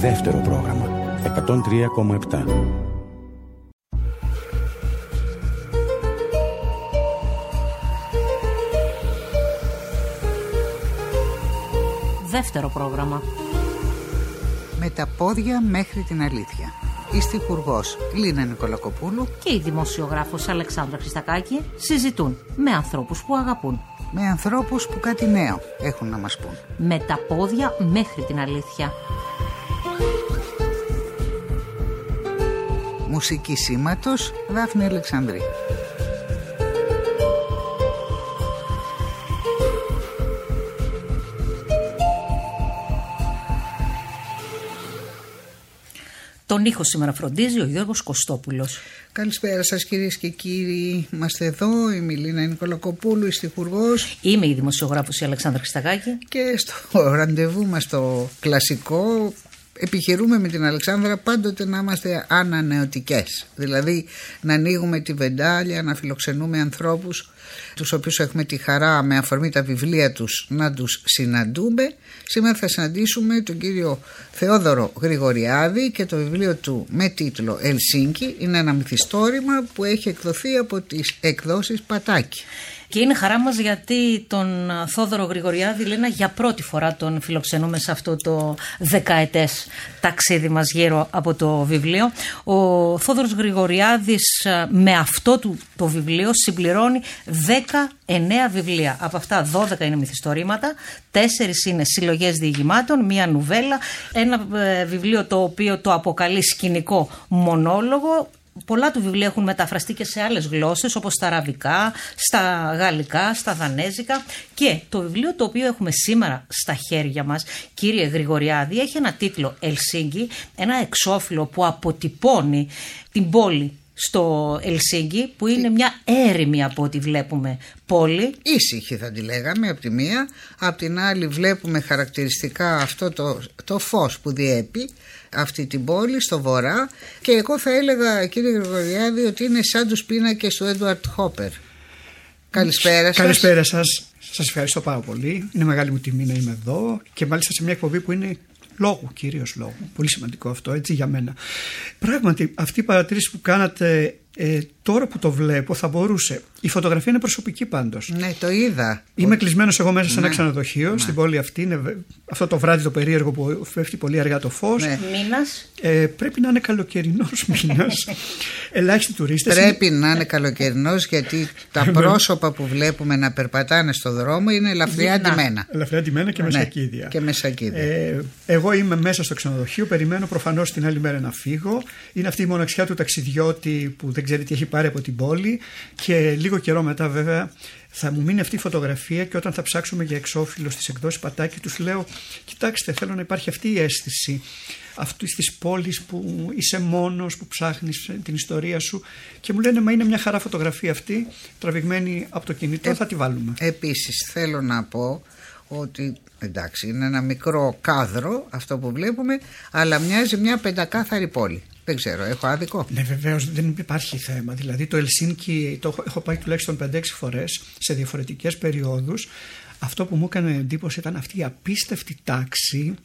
Δεύτερο πρόγραμμα 103,7. Δεύτερο πρόγραμμα. Με τα πόδια μέχρι την αλήθεια. Η στιχουργός Λίνα Νικολακοπούλου και η δημοσιογράφος Αλεξάνδρα Χριστακάκη συζητούν με ανθρώπους που αγαπούν. Με ανθρώπους που κάτι νέο έχουν να μας πούν. Με τα πόδια μέχρι την αλήθεια. Μουσική σήματος Δάφνη Αλεξανδρή. Τον ήχο σήμερα φροντίζει ο Γιώργος Κωστόπουλος. Καλησπέρα σας κυρίες και κύριοι. Είμαστε εδώ, η Λίνα Νικολακοπούλου, η στιχουργός. Είμαι η δημοσιογράφος η Αλεξάνδρα Χριστακάκη. Και στο ραντεβού μας το κλασικό επιχειρούμε με την Αλεξάνδρα πάντοτε να είμαστε ανανεωτικές. Δηλαδή να ανοίγουμε τη βεντάλια, να φιλοξενούμε ανθρώπους τους οποίους έχουμε τη χαρά με αφορμή τα βιβλία τους να τους συναντούμε. Σήμερα θα συναντήσουμε τον κύριο Θεόδωρο Γρηγοριάδη και το βιβλίο του με τίτλο Ελσίνκι. Είναι ένα μυθιστόρημα που έχει εκδοθεί από τις εκδόσεις Πατάκη. Και είναι χαρά μας γιατί τον Θόδωρο Γρηγοριάδη, Λίνα, για πρώτη φορά τον φιλοξενούμε σε αυτό το δεκαετές ταξίδι μας γύρω από το βιβλίο. Ο Θόδωρος Γρηγοριάδης με αυτό το βιβλίο συμπληρώνει 19 βιβλία. Από αυτά 12 είναι μυθιστορήματα, 4 είναι συλλογές διηγημάτων, μία νουβέλα, ένα βιβλίο το οποίο το αποκαλεί σκηνικό μονόλογο. Πολλά του βιβλία έχουν μεταφραστεί και σε άλλες γλώσσες όπως στα αραβικά, στα γαλλικά, στα δανέζικα, και το βιβλίο το οποίο έχουμε σήμερα στα χέρια μας, κύριε Γρηγοριάδη, έχει ένα τίτλο Ελσίνκι, ένα εξώφυλλο που αποτυπώνει την πόλη στο Ελσίνκι, που είναι μια έρημη από ό,τι βλέπουμε πόλη. Ήσυχη θα τη λέγαμε από τη μία, από την άλλη βλέπουμε χαρακτηριστικά αυτό το φως που διέπει αυτή την πόλη στο βορρά, και εγώ θα έλεγα κύριε Γρηγοριάδη ότι είναι σαν τους πίνακες του Έντουαρτ Χόπερ. Καλησπέρα σας. Καλησπέρα σας. Σας ευχαριστώ πάρα πολύ. Είναι μεγάλη μου τιμή να είμαι εδώ και μάλιστα σε μια εκπομπή που είναι λόγου, κυρίως λόγου. Πολύ σημαντικό αυτό, έτσι, για μένα. Πράγματι, αυτή η παρατήρηση που κάνατε, τώρα που το βλέπω, θα μπορούσε. Η φωτογραφία είναι προσωπική πάντως. Ναι, το είδα. Είμαι κλεισμένος εγώ μέσα σε ένα ξενοδοχείο στην πόλη αυτή. Είναι αυτό το βράδυ το περίεργο που πέφτει πολύ αργά το φως. Μήνας. Πρέπει να είναι καλοκαιρινός μήνας. Ελάχιστοι τουρίστες. Πρέπει να είναι καλοκαιρινός, γιατί τα πρόσωπα που βλέπουμε να περπατάνε στο δρόμο είναι ελαφριά ντυμένα. Ελαφριά ντυμένα και με σακίδια. Και με σακίδια. Εγώ είμαι μέσα στο ξενοδοχείο, περιμένω προφανώς την άλλη μέρα να φύγω. Είναι αυτή η μοναξιά του ταξιδιώτη που δεν ξέρει τι έχει πάρει από την πόλη, και λίγο καιρό μετά βέβαια θα μου μείνει αυτή η φωτογραφία, και όταν θα ψάξουμε για εξώφυλλο στις εκδόσεις Πατάκη τους λέω: κοιτάξτε, θέλω να υπάρχει αυτή η αίσθηση αυτής της πόλης που είσαι μόνος, που ψάχνεις την ιστορία σου, και μου λένε: μα είναι μια χαρά φωτογραφία αυτή, τραβηγμένη από το κινητό, θα τη βάλουμε. Επίσης θέλω να πω ότι εντάξει, είναι ένα μικρό κάδρο αυτό που βλέπουμε, αλλά μοιάζει μια πεντακάθαρη πόλη. Δεν ξέρω, έχω άδικο? Ναι, βεβαίως, δεν υπάρχει θέμα. Δηλαδή το Ελσίνκι έχω πάει τουλάχιστον 5-6 φορές σε διαφορετικές περιόδους. Αυτό που μου έκανε εντύπωση ήταν αυτή η απίστευτη τάξη,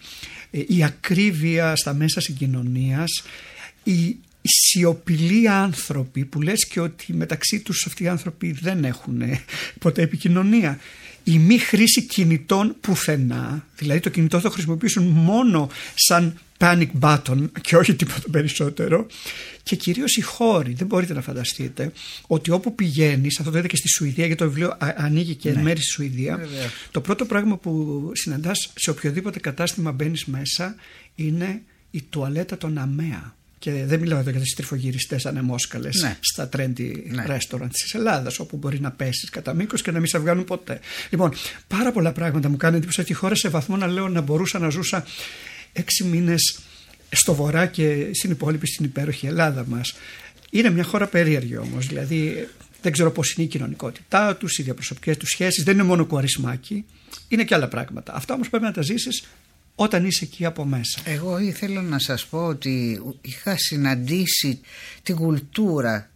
η ακρίβεια στα μέσα συγκοινωνίας, οι σιωπηλοί άνθρωποι που λες και ότι μεταξύ τους αυτοί οι άνθρωποι δεν έχουν ποτέ επικοινωνία. Η μη χρήση κινητών πουθενά, δηλαδή το κινητό θα το χρησιμοποιήσουν μόνο σαν panic button και όχι τίποτα περισσότερο, και κυρίως οι χώροι. Δεν μπορείτε να φανταστείτε ότι όπου πηγαίνεις, αυτό το είδα και στη Σουηδία, γιατί το βιβλίο ανοίγει και εν μέρει στη Σουηδία, το πρώτο πράγμα που συναντάς σε οποιοδήποτε κατάστημα μπαίνεις μέσα είναι η τουαλέτα των ΑΜΕΑ. Και δεν μιλάω εδώ για τις τρυφογυριστές ανεμόσκαλες στα trendy restaurant της Ελλάδας, όπου μπορεί να πέσεις κατά μήκος και να μην σε βγάλουν ποτέ. Λοιπόν, πάρα πολλά πράγματα μου κάνει εντύπωση αυτή η χώρα, σε βαθμό να λέω να μπορούσα να ζούσα 6 μήνες στο βορρά και στην υπόλοιπη, στην υπέροχη Ελλάδα μας. Είναι μια χώρα περίεργη όμως, δηλαδή δεν ξέρω πώς είναι η κοινωνικότητά τους, οι διαπροσωπικές τους σχέσεις, δεν είναι μόνο κουαρισμάκι, είναι και άλλα πράγματα. Αυτά όμως πρέπει να τα ζήσεις όταν είσαι εκεί από μέσα. Εγώ ήθελα να σας πω ότι είχα συναντήσει την κουλτούρα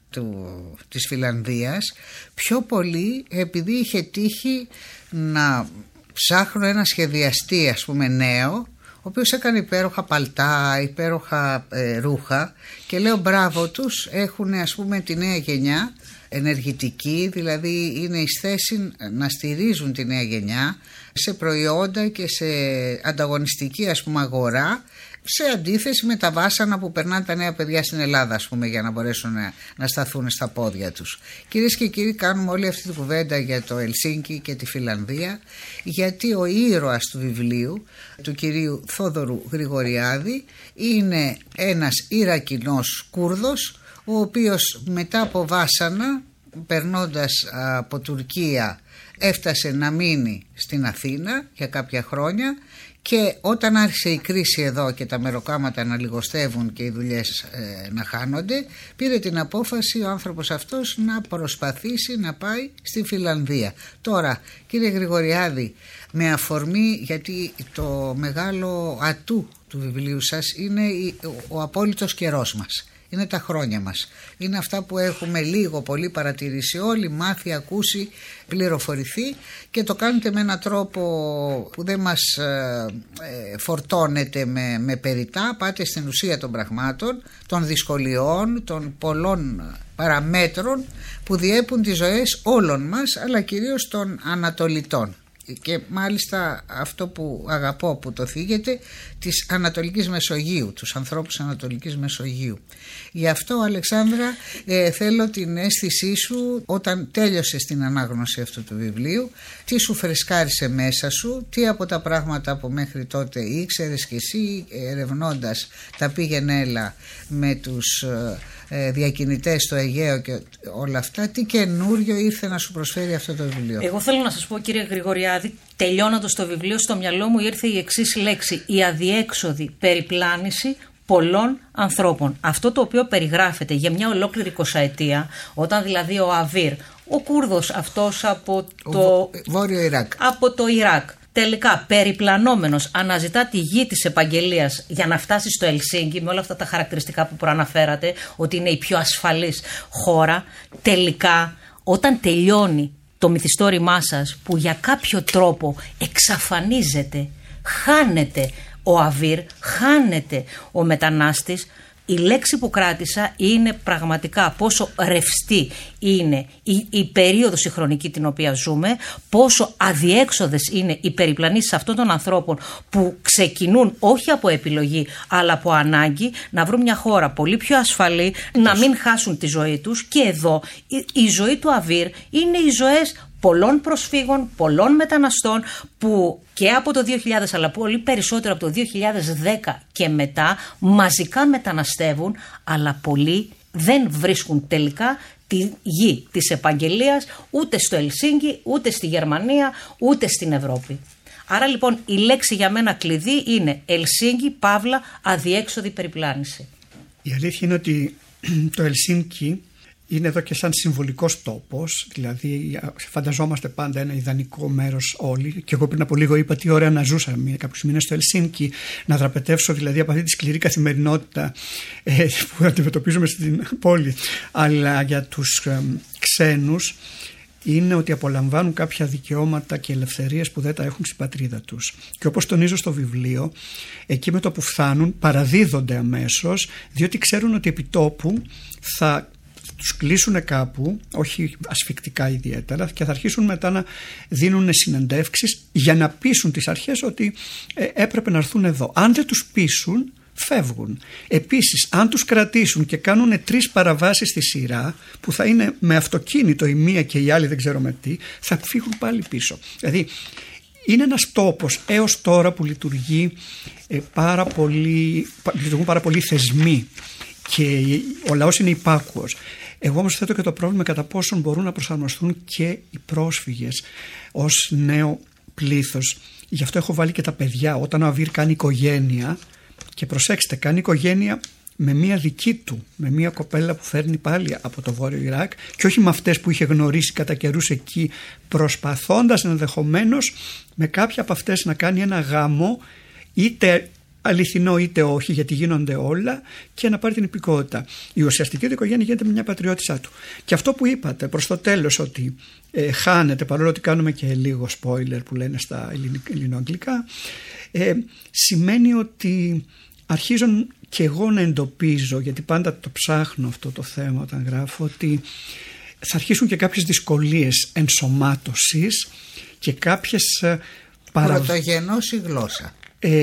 της Φιλανδίας πιο πολύ επειδή είχε τύχει να ψάχνω ένα σχεδιαστή, ας πούμε, νέο, οποίος έκανε υπέροχα παλτά, υπέροχα ρούχα, και λέω μπράβο τους, έχουν ας πούμε τη νέα γενιά ενεργητική, δηλαδή είναι εις θέση να στηρίζουν τη νέα γενιά σε προϊόντα και σε ανταγωνιστική ας πούμε αγορά, σε αντίθεση με τα βάσανα που περνάνε τα νέα παιδιά στην Ελλάδα, ας πούμε, για να μπορέσουν να σταθούν στα πόδια τους. Κυρίες και κύριοι, κάνουμε όλη αυτή την κουβέντα για το Ελσίνκι και τη Φιλανδία, γιατί ο ήρωας του βιβλίου, του κυρίου Θόδωρου Γρηγοριάδη, είναι ένας Ιρακινός Κούρδος, ο οποίος μετά από βάσανα, περνώντας από Τουρκία, έφτασε να μείνει στην Αθήνα για κάποια χρόνια, και όταν άρχισε η κρίση εδώ και τα μεροκάματα να λιγοστεύουν και οι δουλειές να χάνονται, πήρε την απόφαση ο άνθρωπος αυτός να προσπαθήσει να πάει στη Φιλανδία. Τώρα, κύριε Γρηγοριάδη, με αφορμή, γιατί το μεγάλο ατού του βιβλίου σας είναι ο απόλυτος καιρός μας. Είναι τα χρόνια μας. Είναι αυτά που έχουμε λίγο πολύ παρατηρήσει όλοι, μάθει, ακούσει, πληροφορηθεί, και το κάνετε με έναν τρόπο που δεν μας φορτώνετε με περιτά. Πάτε στην ουσία των πραγμάτων, των δυσκολιών, των πολλών παραμέτρων που διέπουν τις ζωές όλων μας, αλλά κυρίως των Ανατολιτών. Και μάλιστα αυτό που αγαπώ που το θίγεται, της Ανατολικής Μεσογείου, τους ανθρώπους Ανατολικής Μεσογείου. Γι' αυτό, Αλεξάνδρα, θέλω την αίσθησή σου όταν τέλειωσες την ανάγνωση αυτού του βιβλίου, τι σου φρεσκάρισε μέσα σου, τι από τα πράγματα που μέχρι τότε ήξερες και εσύ ερευνώντας τα πήγαινε έλα με τους διακινητές στο Αιγαίο και όλα αυτά, τι καινούριο ήρθε να σου προσφέρει αυτό το βιβλίο? Εγώ θέλω να σας πω, κύριε Γρηγοριάδη, τελειώνοντας το βιβλίο, στο μυαλό μου ήρθε η εξής λέξη: η αδιέξοδη περιπλάνηση πολλών ανθρώπων. Αυτό το οποίο περιγράφεται για μια ολόκληρη 20 ετία, όταν δηλαδή ο Αβίρ, ο Κούρδος αυτός από το Βόρειο Ιράκ, από το Ιράκ, τελικά περιπλανόμενος αναζητά τη γη της επαγγελίας για να φτάσει στο Ελσίνκι, με όλα αυτά τα χαρακτηριστικά που προαναφέρατε, ότι είναι η πιο ασφαλής χώρα. Τελικά, όταν τελειώνει το μυθιστόρημά σας, που για κάποιο τρόπο εξαφανίζεται, χάνεται ο Αβίρ, χάνεται ο μετανάστης, η λέξη που κράτησα είναι πραγματικά πόσο ρευστή είναι η περίοδος η χρονική την οποία ζούμε, πόσο αδιέξοδες είναι οι περιπλανήσεις αυτών των ανθρώπων που ξεκινούν όχι από επιλογή αλλά από ανάγκη να βρουν μια χώρα πολύ πιο ασφαλή, να μην χάσουν τη ζωή τους. Και εδώ η ζωή του Αβίρ είναι οι ζωές πολλών προσφύγων, πολλών μεταναστών που και από το 2000 αλλά πολύ περισσότερο από το 2010 και μετά μαζικά μεταναστεύουν, αλλά πολλοί δεν βρίσκουν τελικά τη γη της επαγγελίας ούτε στο Ελσίνκι, ούτε στη Γερμανία, ούτε στην Ευρώπη. Άρα λοιπόν η λέξη για μένα κλειδί είναι Ελσίνκι, παύλα, αδιέξοδη περιπλάνηση. Η αλήθεια είναι ότι το Ελσίνκι είναι εδώ και σαν συμβολικός τόπος, δηλαδή φανταζόμαστε πάντα ένα ιδανικό μέρος όλοι, και εγώ πριν από λίγο είπα τι ωραία να ζούσα κάποιους μήνες στο Ελσίνκι, να δραπετεύσω δηλαδή από αυτή τη σκληρή καθημερινότητα που αντιμετωπίζουμε στην πόλη, αλλά για τους ξένους είναι ότι απολαμβάνουν κάποια δικαιώματα και ελευθερίες που δεν τα έχουν στην πατρίδα τους. Και όπως τονίζω στο βιβλίο, εκεί με το που φτάνουν παραδίδονται αμέσως, διότι ξέρουν ότι επί τόπου θα τους κλείσουν κάπου, όχι ασφικτικά ιδιαίτερα, και θα αρχίσουν μετά να δίνουν συνεντεύξεις για να πείσουν τις αρχές ότι έπρεπε να έρθουν εδώ. Αν δεν τους πείσουν, φεύγουν. Επίσης, αν τους κρατήσουν και κάνουν 3 παραβάσεις στη σειρά, που θα είναι με αυτοκίνητο η μία και η άλλη δεν ξέρω με τι, θα φύγουν πάλι πίσω. Δηλαδή, είναι ένας τόπος έως τώρα που λειτουργούν πάρα πολλοί θεσμοί και ο λαός είναι υπάκουος. Εγώ όμως θέτω και το πρόβλημα κατά πόσον μπορούν να προσαρμοστούν και οι πρόσφυγες ως νέο πλήθος. Γι' αυτό έχω βάλει και τα παιδιά. Όταν ο Αβίρ κάνει οικογένεια, και προσέξτε, κάνει οικογένεια με μία δική του, με μία κοπέλα που φέρνει πάλι από το Βόρειο Ιράκ, και όχι με αυτές που είχε γνωρίσει κατά καιρούς εκεί, προσπαθώντας ενδεχομένως με κάποια από αυτές να κάνει ένα γάμο, είτε αληθινό είτε όχι, γιατί γίνονται όλα, και να πάρει την υπηκότητα. Η ουσιαστική του οικογένεια γίνεται με μια πατριώτησά του. Και αυτό που είπατε προς το τέλος, ότι χάνεται, παρόλο ότι κάνουμε και λίγο spoiler που λένε στα ελληνοαγγλικά, σημαίνει ότι αρχίζω και εγώ να εντοπίζω, γιατί πάντα το ψάχνω αυτό το θέμα όταν γράφω, ότι θα αρχίσουν και κάποιες δυσκολίες ενσωμάτωσης και κάποιες πρωτογενώς η γλώσσα.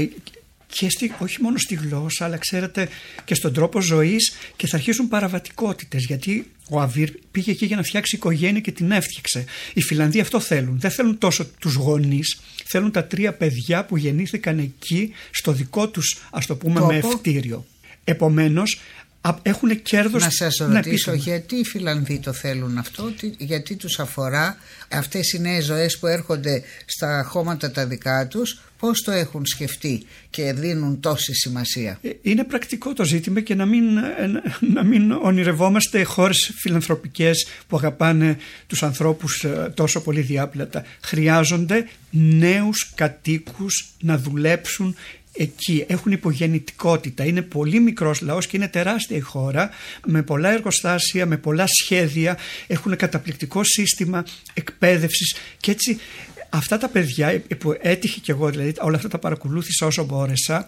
Και όχι μόνο στη γλώσσα, αλλά ξέρετε και στον τρόπο ζωής, και θα αρχίσουν παραβατικότητες, γιατί ο Αβίρ πήγε εκεί για να φτιάξει οικογένεια και την έφτιαξε. Οι Φιλανδοί αυτό θέλουν. Δεν θέλουν τόσο τους γονείς, θέλουν τα 3 παιδιά που γεννήθηκαν εκεί στο δικό τους, ας το πούμε, μευτήριο. Επομένως έχουν κέρδος. Να σας ρωτήσω, γιατί οι Φιλανδοί το θέλουν αυτό, γιατί τους αφορά αυτές οι νέες ζωές που έρχονται στα χώματα τα δικά τους, πώς το έχουν σκεφτεί και δίνουν τόση σημασία? Είναι πρακτικό το ζήτημα, και να μην ονειρευόμαστε χώρες φιλανθρωπικές που αγαπάνε τους ανθρώπους τόσο πολύ διάπλατα. Χρειάζονται νέους κατοίκους να δουλέψουν εκεί. Έχουν υπογεννητικότητα. Είναι πολύ μικρός λαός και είναι τεράστια η χώρα, με πολλά εργοστάσια, με πολλά σχέδια. Έχουν καταπληκτικό σύστημα εκπαίδευσης, και έτσι αυτά τα παιδιά που έτυχε και εγώ, δηλαδή όλα αυτά τα παρακολούθησα όσο μπόρεσα,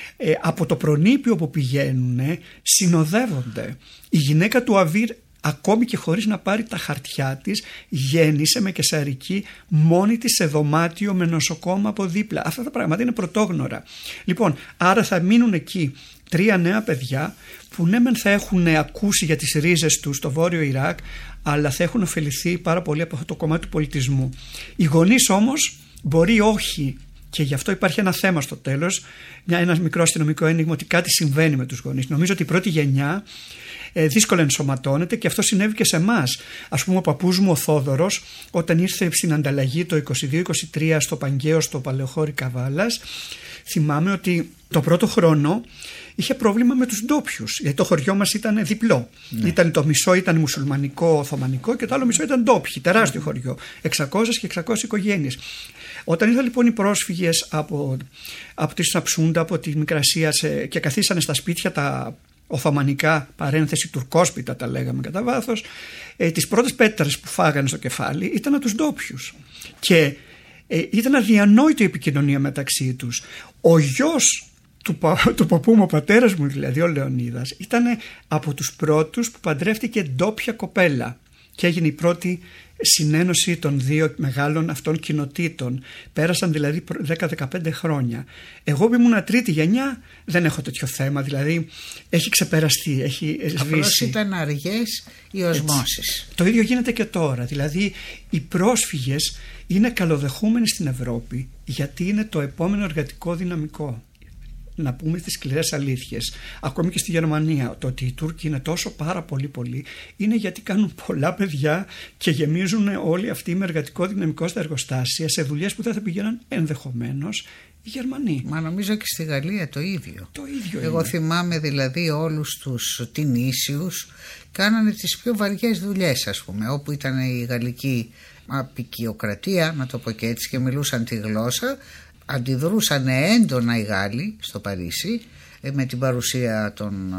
από το προνήπιο που πηγαίνουν συνοδεύονται. Η γυναίκα του Αβίρ, ακόμη και χωρίς να πάρει τα χαρτιά της, γέννησε με καισαρική μόνη της σε δωμάτιο με νοσοκόμα από δίπλα. Αυτά τα πράγματα είναι πρωτόγνωρα. Λοιπόν, άρα θα μείνουν εκεί 3 νέα παιδιά που ναι μεν θα έχουν ακούσει για τις ρίζες τους στο Βόρειο Ιράκ, αλλά θα έχουν ωφεληθεί πάρα πολύ από αυτό το κομμάτι του πολιτισμού. Οι γονείς όμως μπορεί όχι, και γι' αυτό υπάρχει ένα θέμα στο τέλος, ένα μικρό αστυνομικό ένιγμα, ότι κάτι συμβαίνει με τους γονείς. Νομίζω ότι η πρώτη γενιά δύσκολα ενσωματώνεται, και αυτό συνέβη και σε εμάς. Ας πούμε, ο παππούς μου ο Θόδωρος, όταν ήρθε στην ανταλλαγή το 22-23 στο Παγκαίο, στο Παλαιοχώρι Καβάλας, θυμάμαι ότι το πρώτο χρόνο είχε πρόβλημα με τους ντόπιους, γιατί το χωριό μας ήταν διπλό. Ήταν το μισό ήταν μουσουλμανικό, οθωμανικό, και το άλλο μισό ήταν ντόπιοι, τεράστιο χωριό, 600 και 600 οικογένειες. Όταν ήρθαν λοιπόν οι πρόσφυγες από τη Σαψούντα, από τη Μικρασία, και καθίσανε στα σπίτια τα οθωμανικά, παρένθεση τουρκόσπιτα τα λέγαμε κατά βάθος, τις πρώτες πέτρες που φάγανε στο κεφάλι ήταν από τους ντόπιους, και ήταν αδιανόητη η επικοινωνία μεταξύ τους. Ο γιος του παππού μου, ο πατέρας μου δηλαδή, ο Λεωνίδας, ήταν από τους πρώτους που παντρεύτηκε ντόπια κοπέλα, και έγινε η πρώτη συνένωση των 2 μεγάλων αυτών κοινοτήτων. Πέρασαν δηλαδή 10-15 χρόνια. Εγώ που ήμουν 3η γενιά δεν έχω τέτοιο θέμα, δηλαδή έχει ξεπεραστεί, έχει σβήσει. Απλώς ήταν αργές οι οσμώσεις. Το ίδιο γίνεται και τώρα, δηλαδή οι πρόσφυγες είναι καλοδεχούμενοι στην Ευρώπη, γιατί είναι το επόμενο εργατικό δυναμικό. Να πούμε τις σκληρές αλήθειες. Ακόμη και στη Γερμανία, το ότι οι Τούρκοι είναι τόσο πάρα πολύ είναι γιατί κάνουν πολλά παιδιά και γεμίζουν όλοι αυτοί με εργατικό δυναμικό στα εργοστάσια, σε δουλειές που δεν θα πηγαίναν ενδεχομένως οι Γερμανοί. Μα νομίζω και στη Γαλλία το ίδιο. Το ίδιο Εγώ θυμάμαι δηλαδή όλους τους τινήσιους κάνανε τις πιο βαριές δουλειές, ας πούμε, όπου ήταν η γαλλική απικιοκρατία, να το πω και έτσι, και μιλούσαν τη γλώσσα. Αντιδρούσαν έντονα οι Γάλλοι στο Παρίσι με την παρουσία των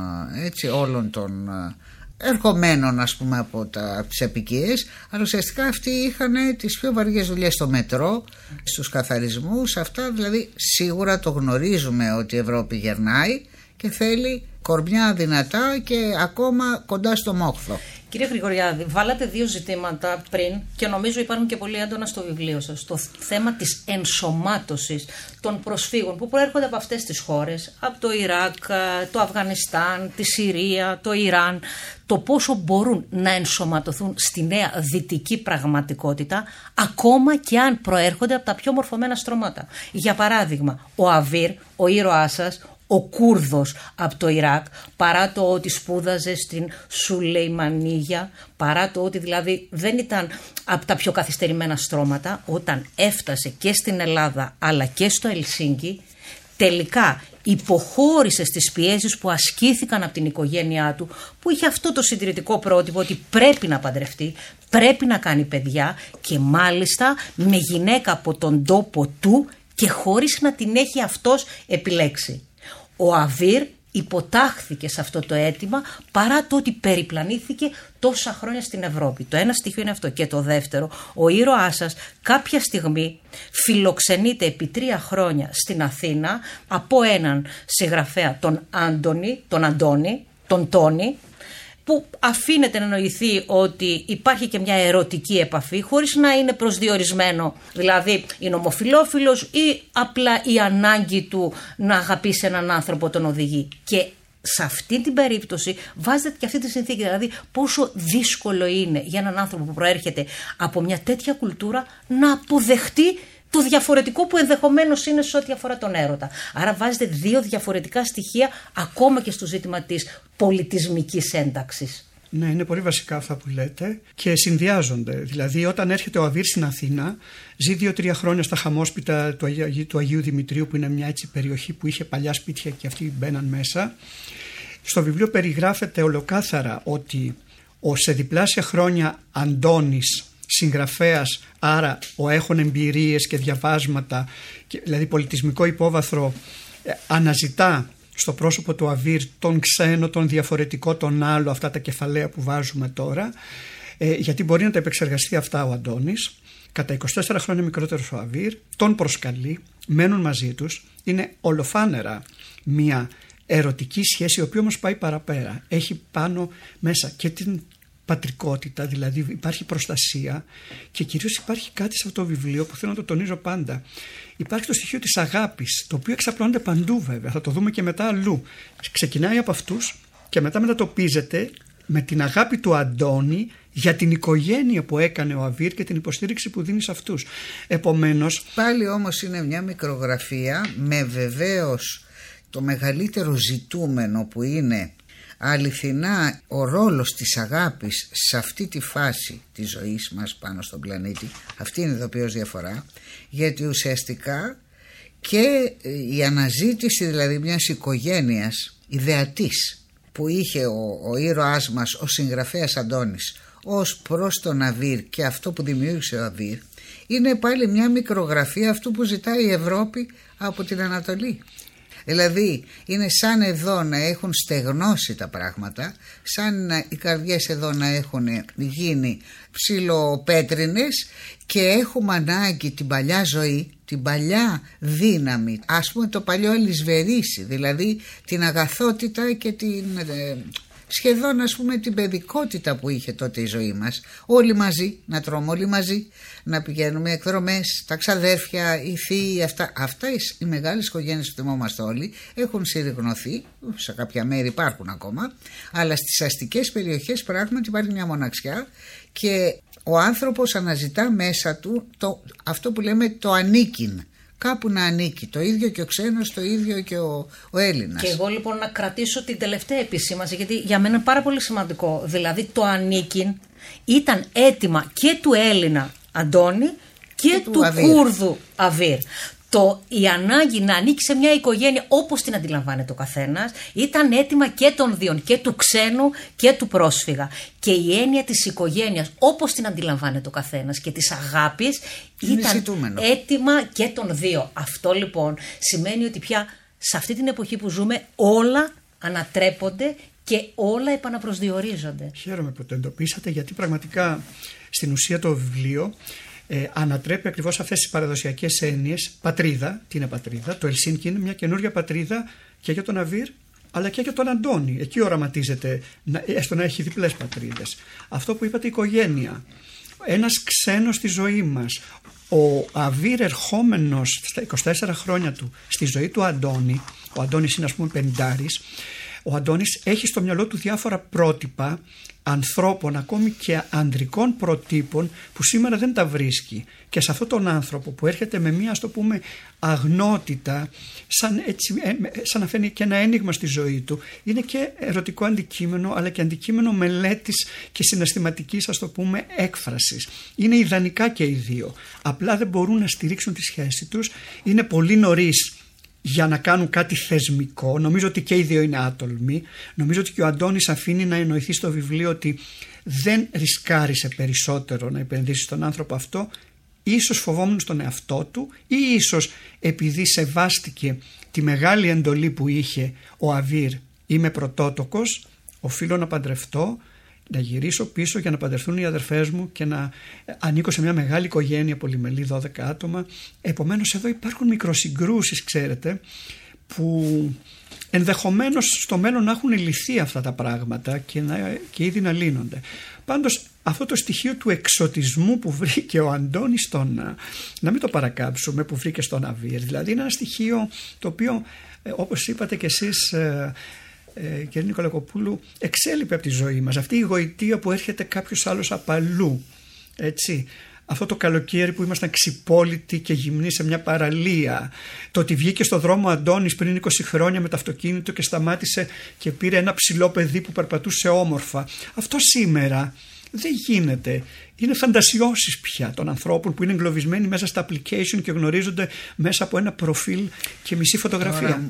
όλων των ερχομένων, ας πούμε, από τις απικίες, αλλά ουσιαστικά αυτοί είχαν τις πιο βαριές δουλειές στο μετρό, στους καθαρισμούς, αυτά. Δηλαδή σίγουρα το γνωρίζουμε ότι η Ευρώπη γερνάει και θέλει κορμιά δυνατά και ακόμα κοντά στο μόχθο. Κύριε Γρηγοριάδη, βάλατε 2 ζητήματα πριν και νομίζω υπάρχουν και πολύ έντονα στο βιβλίο σας. Το θέμα της ενσωμάτωσης των προσφύγων που προέρχονται από αυτές τις χώρες, από το Ιράκ, το Αφγανιστάν, τη Συρία, το Ιράν, το πόσο μπορούν να ενσωματωθούν στη νέα δυτική πραγματικότητα, ακόμα και αν προέρχονται από τα πιο μορφωμένα στρώματα. Για παράδειγμα, ο Αβίρ, ο ήρωάς σας, ο Κούρδος από το Ιράκ, παρά το ότι σπούδαζε στην Σουλεϊμανίγια, παρά το ότι δηλαδή δεν ήταν από τα πιο καθυστερημένα στρώματα, όταν έφτασε και στην Ελλάδα αλλά και στο Ελσίνκι, τελικά υποχώρησε στις πιέσεις που ασκήθηκαν από την οικογένειά του, που είχε αυτό το συντηρητικό πρότυπο ότι πρέπει να παντρευτεί, πρέπει να κάνει παιδιά, και μάλιστα με γυναίκα από τον τόπο του και χωρίς να την έχει αυτός επιλέξει. Ο Αβίρ υποτάχθηκε σε αυτό το αίτημα παρά το ότι περιπλανήθηκε τόσα χρόνια στην Ευρώπη. Το ένα στοιχείο είναι αυτό. Και το δεύτερο, ο ήρωάς σας κάποια στιγμή φιλοξενείται επί 3 χρόνια στην Αθήνα από έναν συγγραφέα, τον Τόνι, που αφήνεται να νοηθεί ότι υπάρχει και μια ερωτική επαφή χωρίς να είναι προσδιορισμένο, δηλαδή είναι ομοφυλόφιλος ή απλά η ανάγκη του να αγαπήσει έναν άνθρωπο τον οδηγεί. Και σε αυτή την περίπτωση βάζετε και αυτή τη συνθήκη, δηλαδή πόσο δύσκολο είναι για έναν άνθρωπο που προέρχεται από μια τέτοια κουλτούρα να αποδεχτεί το διαφορετικό που ενδεχομένως είναι σε ό,τι αφορά τον έρωτα. Άρα βάζετε 2 διαφορετικά στοιχεία ακόμα και στο ζήτημα της πολιτισμικής ένταξης. Ναι, είναι πολύ βασικά αυτά που λέτε και συνδυάζονται. Δηλαδή, όταν έρχεται ο Αβίρ στην Αθήνα, ζει 2-3 χρόνια στα χαμόσπιτα του Αγίου Δημητρίου, που είναι μια έτσι περιοχή που είχε παλιά σπίτια και αυτοί μπαίναν μέσα. Στο βιβλίο περιγράφεται ολοκάθαρα ότι σε διπλάσια χρόνια Αντώνης, συγγραφέας, άρα έχουν εμπειρίες και διαβάσματα, δηλαδή πολιτισμικό υπόβαθρο, αναζητά στο πρόσωπο του Αβίρ τον ξένο, τον διαφορετικό, τον άλλο, αυτά τα κεφαλαία που βάζουμε τώρα, γιατί μπορεί να τα επεξεργαστεί αυτά ο Αντώνης. Κατά 24 χρόνια μικρότερος ο Αβίρ, τον προσκαλεί, μένουν μαζί τους, είναι ολοφάνερα μια ερωτική σχέση, η οποία όμως πάει παραπέρα. Έχει πάνω μέσα και την πατρικότητα, δηλαδή υπάρχει προστασία και κυρίως υπάρχει κάτι σε αυτό το βιβλίο που θέλω να το τονίζω πάντα. Υπάρχει το στοιχείο της αγάπης, το οποίο εξαπλώνεται παντού βέβαια, θα το δούμε και μετά αλλού. Ξεκινάει από αυτούς και μετά μετατοπίζεται με την αγάπη του Αντώνη για την οικογένεια που έκανε ο Αβίρ και την υποστήριξη που δίνει σε αυτούς. Επομένως... Πάλι όμως είναι μια μικρογραφία με βεβαίως το μεγαλύτερο ζητούμενο που είναι αληθινά ο ρόλος της αγάπης σε αυτή τη φάση της ζωής μας πάνω στον πλανήτη. Αυτή είναι η ειδοποιώς διαφορά, γιατί ουσιαστικά και η αναζήτηση δηλαδή μιας οικογένειας ιδεατής που είχε ο ήρωάς μας, ο συγγραφέας Αντώνης, ως προς τον Αβίρ και αυτό που δημιούργησε ο Αβίρ, είναι πάλι μια μικρογραφία αυτού που ζητάει η Ευρώπη από την Ανατολή. Δηλαδή είναι σαν εδώ να έχουν στεγνώσει τα πράγματα, σαν οι καρδιές εδώ να έχουν γίνει ψιλοπέτρινες και έχουμε ανάγκη την παλιά ζωή, την παλιά δύναμη, ας πούμε το παλιό Ελισβερίσι, δηλαδή την αγαθότητα και την... σχεδόν ας πούμε την παιδικότητα που είχε τότε η ζωή μας, όλοι μαζί, να τρώμε όλοι μαζί, να πηγαίνουμε εκδρομές, τα ξαδέρφια, οι θείοι, αυτά οι μεγάλες οικογένειες που θυμόμαστε όλοι έχουν συρριγνωθεί, σε κάποια μέρη υπάρχουν ακόμα, αλλά στις αστικές περιοχές πράγματι υπάρχει μια μοναξιά και ο άνθρωπος αναζητά μέσα του αυτό που λέμε το ανήκειν. Κάπου να ανήκει, το ίδιο και ο ξένος, το ίδιο και ο Έλληνας. Και εγώ λοιπόν να κρατήσω την τελευταία επισήμανση, γιατί για μένα είναι πάρα πολύ σημαντικό. Δηλαδή το ανήκειν ήταν αίτημα και του Έλληνα Αντώνη και του Κούρδου Αβίρ. Η ανάγκη να ανήκει σε μια οικογένεια όπως την αντιλαμβάνεται ο καθένας ήταν αίτημα και των δύο, και του ξένου και του πρόσφυγα. Και η έννοια της οικογένειας όπως την αντιλαμβάνεται ο καθένας και της αγάπης ήταν αίτημα και των δύο. Αυτό λοιπόν σημαίνει ότι πια σε αυτή την εποχή που ζούμε όλα ανατρέπονται και όλα επαναπροσδιορίζονται. Χαίρομαι που το εντοπίσατε, γιατί πραγματικά στην ουσία το βιβλίο ανατρέπει ακριβώς αυτές τις παραδοσιακές έννοιες. Πατρίδα, τι είναι πατρίδα? Το Ελσίνκι είναι μια καινούργια πατρίδα και για τον Αβίρ αλλά και για τον Αντώνη. Εκεί οραματίζεται έστω να έχει διπλές πατρίδες. Αυτό που είπατε, οικογένεια, ένας ξένος στη ζωή μας. Ο Αβίρ ερχόμενος στα 24 χρόνια του στη ζωή του Αντώνη, ο Αντώνης είναι ας πούμε 50, ο Αντώνης έχει στο μυαλό του διάφορα πρότυπα ανθρώπων, ακόμη και ανδρικών προτύπων που σήμερα δεν τα βρίσκει. Και σε αυτόν τον άνθρωπο που έρχεται με μια, ας το πούμε, αγνότητα, σαν να φαίνει και ένα ένιγμα στη ζωή του, είναι και ερωτικό αντικείμενο, αλλά και αντικείμενο μελέτης και συναισθηματικής, ας το πούμε, έκφρασης. Είναι ιδανικά και οι δύο. Απλά δεν μπορούν να στηρίξουν τη σχέση τους. Είναι πολύ νωρίς για να κάνουν κάτι θεσμικό. Νομίζω ότι και οι δύο είναι άτολμοι. Νομίζω ότι και ο Αντώνης αφήνει να εννοηθεί στο βιβλίο ότι δεν ρισκάρισε περισσότερο να επενδύσει στον άνθρωπο αυτό ίσως φοβόμουν στον εαυτό του ή ίσως επειδή σεβάστηκε τη μεγάλη εντολή που είχε ο Αβίρ, είμαι πρωτότοκος, οφείλω να παντρευτώ, να γυρίσω πίσω για να παντρευτούν οι αδερφές μου και να ανήκω σε μια μεγάλη οικογένεια πολυμελή 12 άτομα. Επομένως εδώ υπάρχουν μικροσυγκρούσεις, ξέρετε, που ενδεχομένως στο μέλλον να έχουν λυθεί αυτά τα πράγματα και ήδη να λύνονται. Πάντως αυτό το στοιχείο του εξωτισμού που βρήκε ο Αντώνης να μην το παρακάψουμε, που βρήκε στον Αβίρ, δηλαδή είναι ένα στοιχείο το οποίο όπως είπατε και εσείς κύριε Νικολακοπούλου, εξέλιπε από τη ζωή μας. Αυτή η γοητεία που έρχεται κάποιος άλλος απ' αλλού, έτσι. Αυτό το καλοκαίρι που ήμασταν ξυπόλυτοι και γυμνοί σε μια παραλία. Το ότι βγήκε στο δρόμο ο Αντώνης πριν 20 χρόνια με το αυτοκίνητο και σταμάτησε και πήρε ένα ψηλό παιδί που περπατούσε όμορφα. Αυτό σήμερα δεν γίνεται. Είναι φαντασιώσεις πια των ανθρώπων που είναι εγκλωβισμένοι μέσα στα application και γνωρίζονται μέσα από ένα προφίλ και μισή φωτογραφία.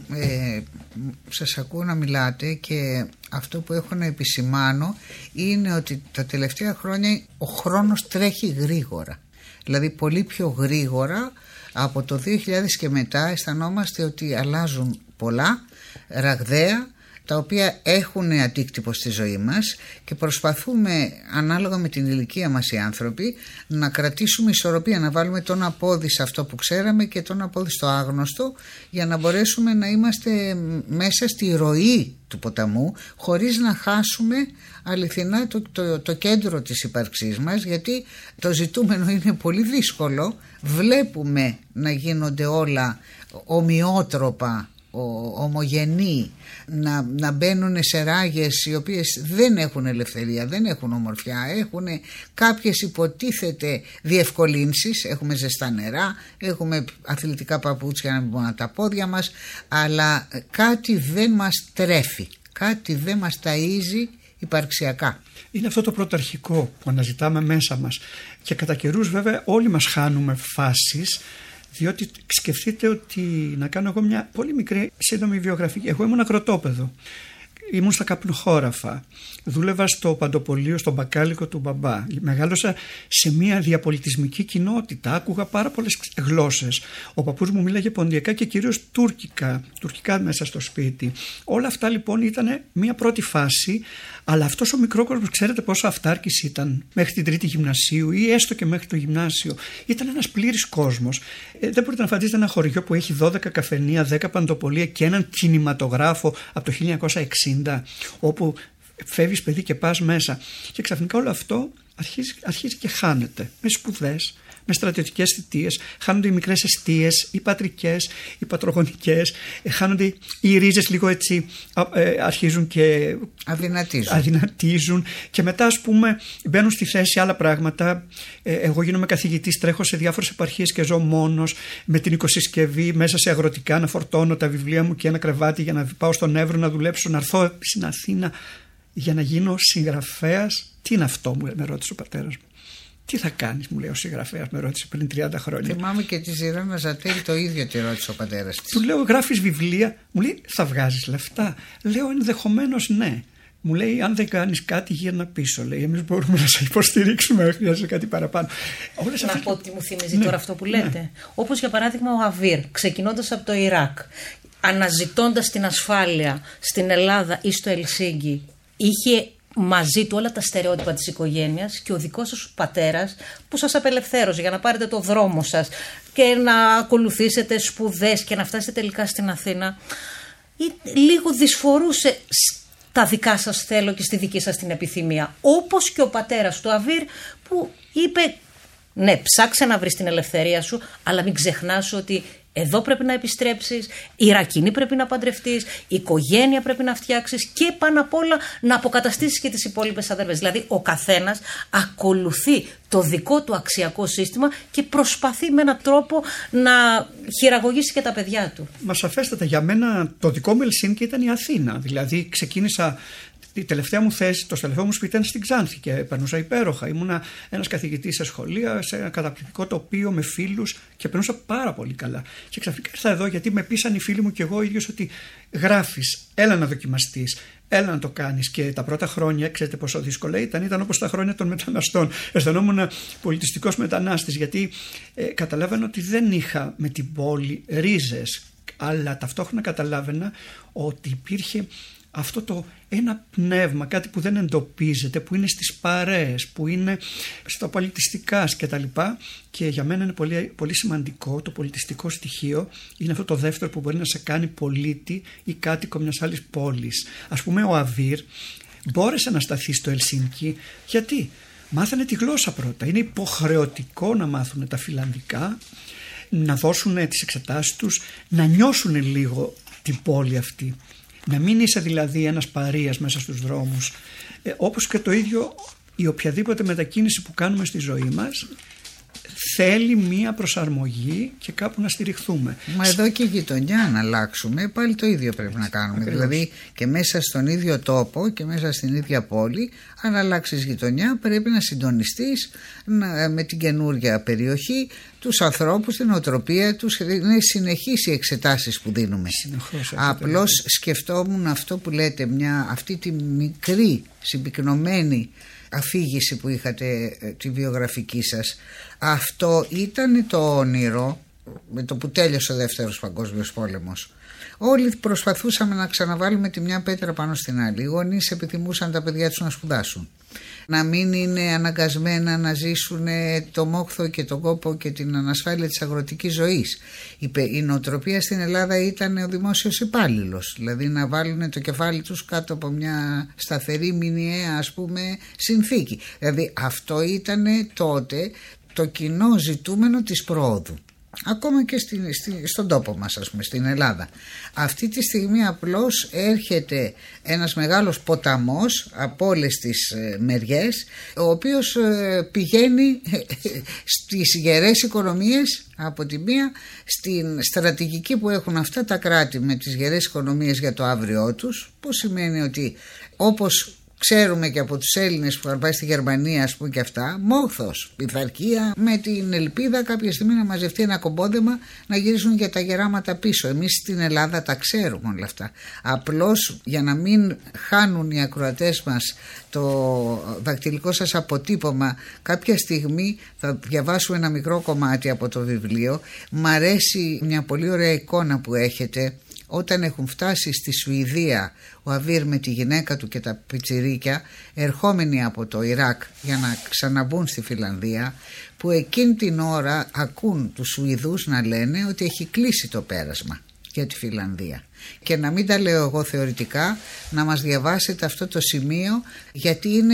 Σας ακούω να μιλάτε και αυτό που έχω να επισημάνω είναι ότι τα τελευταία χρόνια ο χρόνος τρέχει γρήγορα. Δηλαδή πολύ πιο γρήγορα από το 2000 και μετά αισθανόμαστε ότι αλλάζουν πολλά, ραγδαία, τα οποία έχουν αντίκτυπο στη ζωή μας και προσπαθούμε ανάλογα με την ηλικία μας οι άνθρωποι να κρατήσουμε ισορροπία, να βάλουμε τον απόδι σε αυτό που ξέραμε και τον απόδι στο άγνωστο για να μπορέσουμε να είμαστε μέσα στη ροή του ποταμού χωρίς να χάσουμε αληθινά το κέντρο της ύπαρξής μας, γιατί το ζητούμενο είναι πολύ δύσκολο. Βλέπουμε να γίνονται όλα ομοιότροπα, ομογενή, να μπαίνουν σε ράγες οι οποίες δεν έχουν ελευθερία, δεν έχουν ομορφιά, έχουν κάποιες υποτίθεται διευκολύνσεις, έχουμε ζεστά νερά, έχουμε αθλητικά παπούτσια να μην πούμε τα πόδια μας, αλλά κάτι δεν μας τρέφει, κάτι δεν μας ταΐζει υπαρξιακά. Είναι αυτό το πρωταρχικό που αναζητάμε μέσα μας και κατά καιρούς βέβαια όλοι μας χάνουμε φάσεις. Διότι σκεφτείτε ότι, να κάνω εγώ μια πολύ μικρή σύντομη βιογραφική. Εγώ ήμουν αγροτόπεδο, ήμουν στα καπνοχώραφα, δούλευα στο παντοπολείο, στον μπακάλικο του μπαμπά. Μεγάλωσα σε μια διαπολιτισμική κοινότητα, άκουγα πάρα πολλές γλώσσες. Ο παππούς μου μίλαγε ποντιακά και κυρίως τουρκικά μέσα στο σπίτι. Όλα αυτά λοιπόν ήταν μια πρώτη φάση, αλλά αυτός ο μικρό κόσμος, ξέρετε πόσο αυτάρκης ήταν μέχρι την τρίτη γυμνασίου ή έστω και μέχρι το γυμνάσιο. Ήταν ένας πλήρης κόσμος. Δεν μπορείτε να φανταστείτε ένα χωριό που έχει 12 καφενεία, 10 παντοπολεία και έναν κινηματογράφο από το 1960, όπου φεύγεις παιδί και πας μέσα. Και ξαφνικά όλο αυτό αρχίζει και χάνεται με σπουδές, με στρατιωτικές θητείες, χάνονται οι μικρές εστίες, οι πατρικές, οι πατρογονικές, χάνονται οι ρίζες λίγο έτσι, αρχίζουν και αδυνατίζουν και μετά ας πούμε μπαίνουν στη θέση άλλα πράγματα. Εγώ γίνομαι καθηγητής, τρέχω σε διάφορες επαρχίες και ζω μόνος με την οικοσυσκευή μέσα σε αγροτικά, να φορτώνω τα βιβλία μου και ένα κρεβάτι για να πάω στον Εύρο να δουλέψω, να έρθω στην Αθήνα για να γίνω συγγραφέας. Τι είναι αυτό, με ρώτησε ο πατέρας μου. Τι θα κάνεις, μου λέει ο συγγραφέας, με ρώτησε πριν 30 χρόνια. Θυμάμαι και τη Ζηράνα Ζατέλη το ίδιο τη ρώτησε ο πατέρας της. Του λέω, γράφεις βιβλία, μου λέει, θα βγάζεις λεφτά. Λέω, ενδεχομένως ναι. Μου λέει, αν δεν κάνεις κάτι, γύρνα πίσω. Λέει, εμείς μπορούμε να σε υποστηρίξουμε, χρειάζεται κάτι παραπάνω. Να πω τι μου θυμίζει τώρα αυτό που λέτε. Ναι. Όπως για παράδειγμα ο Αβίρ, ξεκινώντας από το Ιράκ, αναζητώντας την ασφάλεια στην Ελλάδα ή στο Ελσίνκι, είχε μαζί του όλα τα στερεότυπα της οικογένειας και ο δικός σας πατέρας που σας απελευθέρωσε για να πάρετε το δρόμο σας και να ακολουθήσετε σπουδές και να φτάσετε τελικά στην Αθήνα, λίγο δυσφορούσε τα δικά σας θέλω και στη δική σας την επιθυμία. Όπως και ο πατέρας του Αβίρ που είπε ναι, ψάξε να βρεις την ελευθερία σου, αλλά μην ξεχνάς ότι εδώ πρέπει να επιστρέψεις, Ιρακινή πρέπει να παντρευτείς, οικογένεια πρέπει να φτιάξεις και πάνω απ' όλα να αποκαταστήσεις και τις υπόλοιπες αδερφές. Δηλαδή ο καθένας ακολουθεί το δικό του αξιακό σύστημα και προσπαθεί με έναν τρόπο να χειραγωγήσει και τα παιδιά του. Μα σαφέστατα, για μένα το δικό μου Ελσίνκι ήταν η Αθήνα. Δηλαδή ξεκίνησα Η τελευταία μου θέση, το τελευταίο μου σπίτι ήταν στην Ξάνθη και περνούσα υπέροχα. Ήμουνα ένας καθηγητής σε σχολεία, σε ένα καταπληκτικό τοπίο με φίλους και περνούσα πάρα πολύ καλά. Και ξαφνικά ήρθα εδώ γιατί με πείσαν οι φίλοι μου και εγώ ο ίδιος ότι γράφεις, έλα να δοκιμαστείς. Έλα να το κάνεις. Και τα πρώτα χρόνια, ξέρετε πόσο δύσκολα ήταν όπως τα χρόνια των μεταναστών. Αισθανόμουν πολιτιστικός μετανάστης, γιατί καταλάβαινα ότι δεν είχα με την πόλη ρίζες, αλλά ταυτόχρονα καταλάβαινα ότι υπήρχε αυτό το ένα πνεύμα, κάτι που δεν εντοπίζεται, που είναι στις παρέες, που είναι στα πολιτιστικά κτλ. Και για μένα είναι πολύ, πολύ σημαντικό το πολιτιστικό στοιχείο. Είναι αυτό το δεύτερο που μπορεί να σε κάνει πολίτη ή κάτοικο μιας άλλης πόλης. Ας πούμε ο Αβίρ μπόρεσε να σταθεί στο Ελσίνκι γιατί μάθανε τη γλώσσα πρώτα. Είναι υποχρεωτικό να μάθουν τα φιλανδικά, να δώσουν τις εξετάσεις τους, να νιώσουν λίγο την πόλη αυτή. Να μην είσαι δηλαδή ένας παρείας μέσα στους δρόμους. Όπως και το ίδιο η οποιαδήποτε μετακίνηση που κάνουμε στη ζωή μας θέλει μία προσαρμογή και κάπου να στηριχθούμε. Μα εδώ και η γειτονιά να αλλάξουμε πάλι το ίδιο πρέπει να κάνουμε. Ακριβώς. Δηλαδή και μέσα στον ίδιο τόπο και μέσα στην ίδια πόλη, αν αλλάξεις γειτονιά πρέπει να συντονιστείς με την καινούργια περιοχή, τους ανθρώπους, την οτροπία τους. Είναι συνεχείς οι εξετάσεις που δίνουμε. Απλώς σκεφτόμουν αυτό που λέτε, αυτή τη μικρή συμπυκνωμένη αφήγηση που είχατε, τη βιογραφική σας. Αυτό ήταν το όνειρο με το που τέλειωσε ο Δεύτερος Παγκόσμιος Πόλεμος. Όλοι προσπαθούσαμε να ξαναβάλουμε τη μια πέτρα πάνω στην άλλη. Οι γονείς επιθυμούσαν τα παιδιά τους να σπουδάσουν, να μην είναι αναγκασμένα να ζήσουν το μόχθο και τον κόπο και την ανασφάλεια της αγροτικής ζωής. Η νοοτροπία στην Ελλάδα ήταν ο δημόσιος υπάλληλος, δηλαδή να βάλουν το κεφάλι τους κάτω από μια σταθερή μηνιαία ας πούμε συνθήκη. Δηλαδή αυτό ήταν τότε το κοινό ζητούμενο της προόδου. Ακόμα και στον τόπο μας, ας πούμε, στην Ελλάδα. Αυτή τη στιγμή απλώς έρχεται ένας μεγάλος ποταμός από όλες τις μεριές, ο οποίος πηγαίνει στις γερές οικονομίες από τη μία, στην στρατηγική που έχουν αυτά τα κράτη με τις γερές οικονομίες για το αύριό τους, που σημαίνει ότι όπως ξέρουμε και από τους Έλληνες που είχαν πάει στη Γερμανία, ας πούμε, και αυτά, μόχθος, πειθαρχία, με την ελπίδα κάποια στιγμή να μαζευτεί ένα κομπόδεμα να γυρίσουν για τα γεράματα πίσω. Εμείς στην Ελλάδα τα ξέρουμε όλα αυτά. Απλώς για να μην χάνουν οι ακροατές μας το δακτυλικό σας αποτύπωμα, κάποια στιγμή θα διαβάσουμε ένα μικρό κομμάτι από το βιβλίο. Μ' αρέσει μια πολύ ωραία εικόνα που έχετε. Όταν έχουν φτάσει στη Σουηδία ο Αβίρ με τη γυναίκα του και τα πιτσιρίκια, ερχόμενοι από το Ιράκ για να ξαναμπούν στη Φιλανδία, που εκείνη την ώρα ακούν τους Σουηδούς να λένε ότι έχει κλείσει το πέρασμα για τη Φιλανδία. Και να μην τα λέω εγώ θεωρητικά, να μας διαβάσετε αυτό το σημείο, γιατί είναι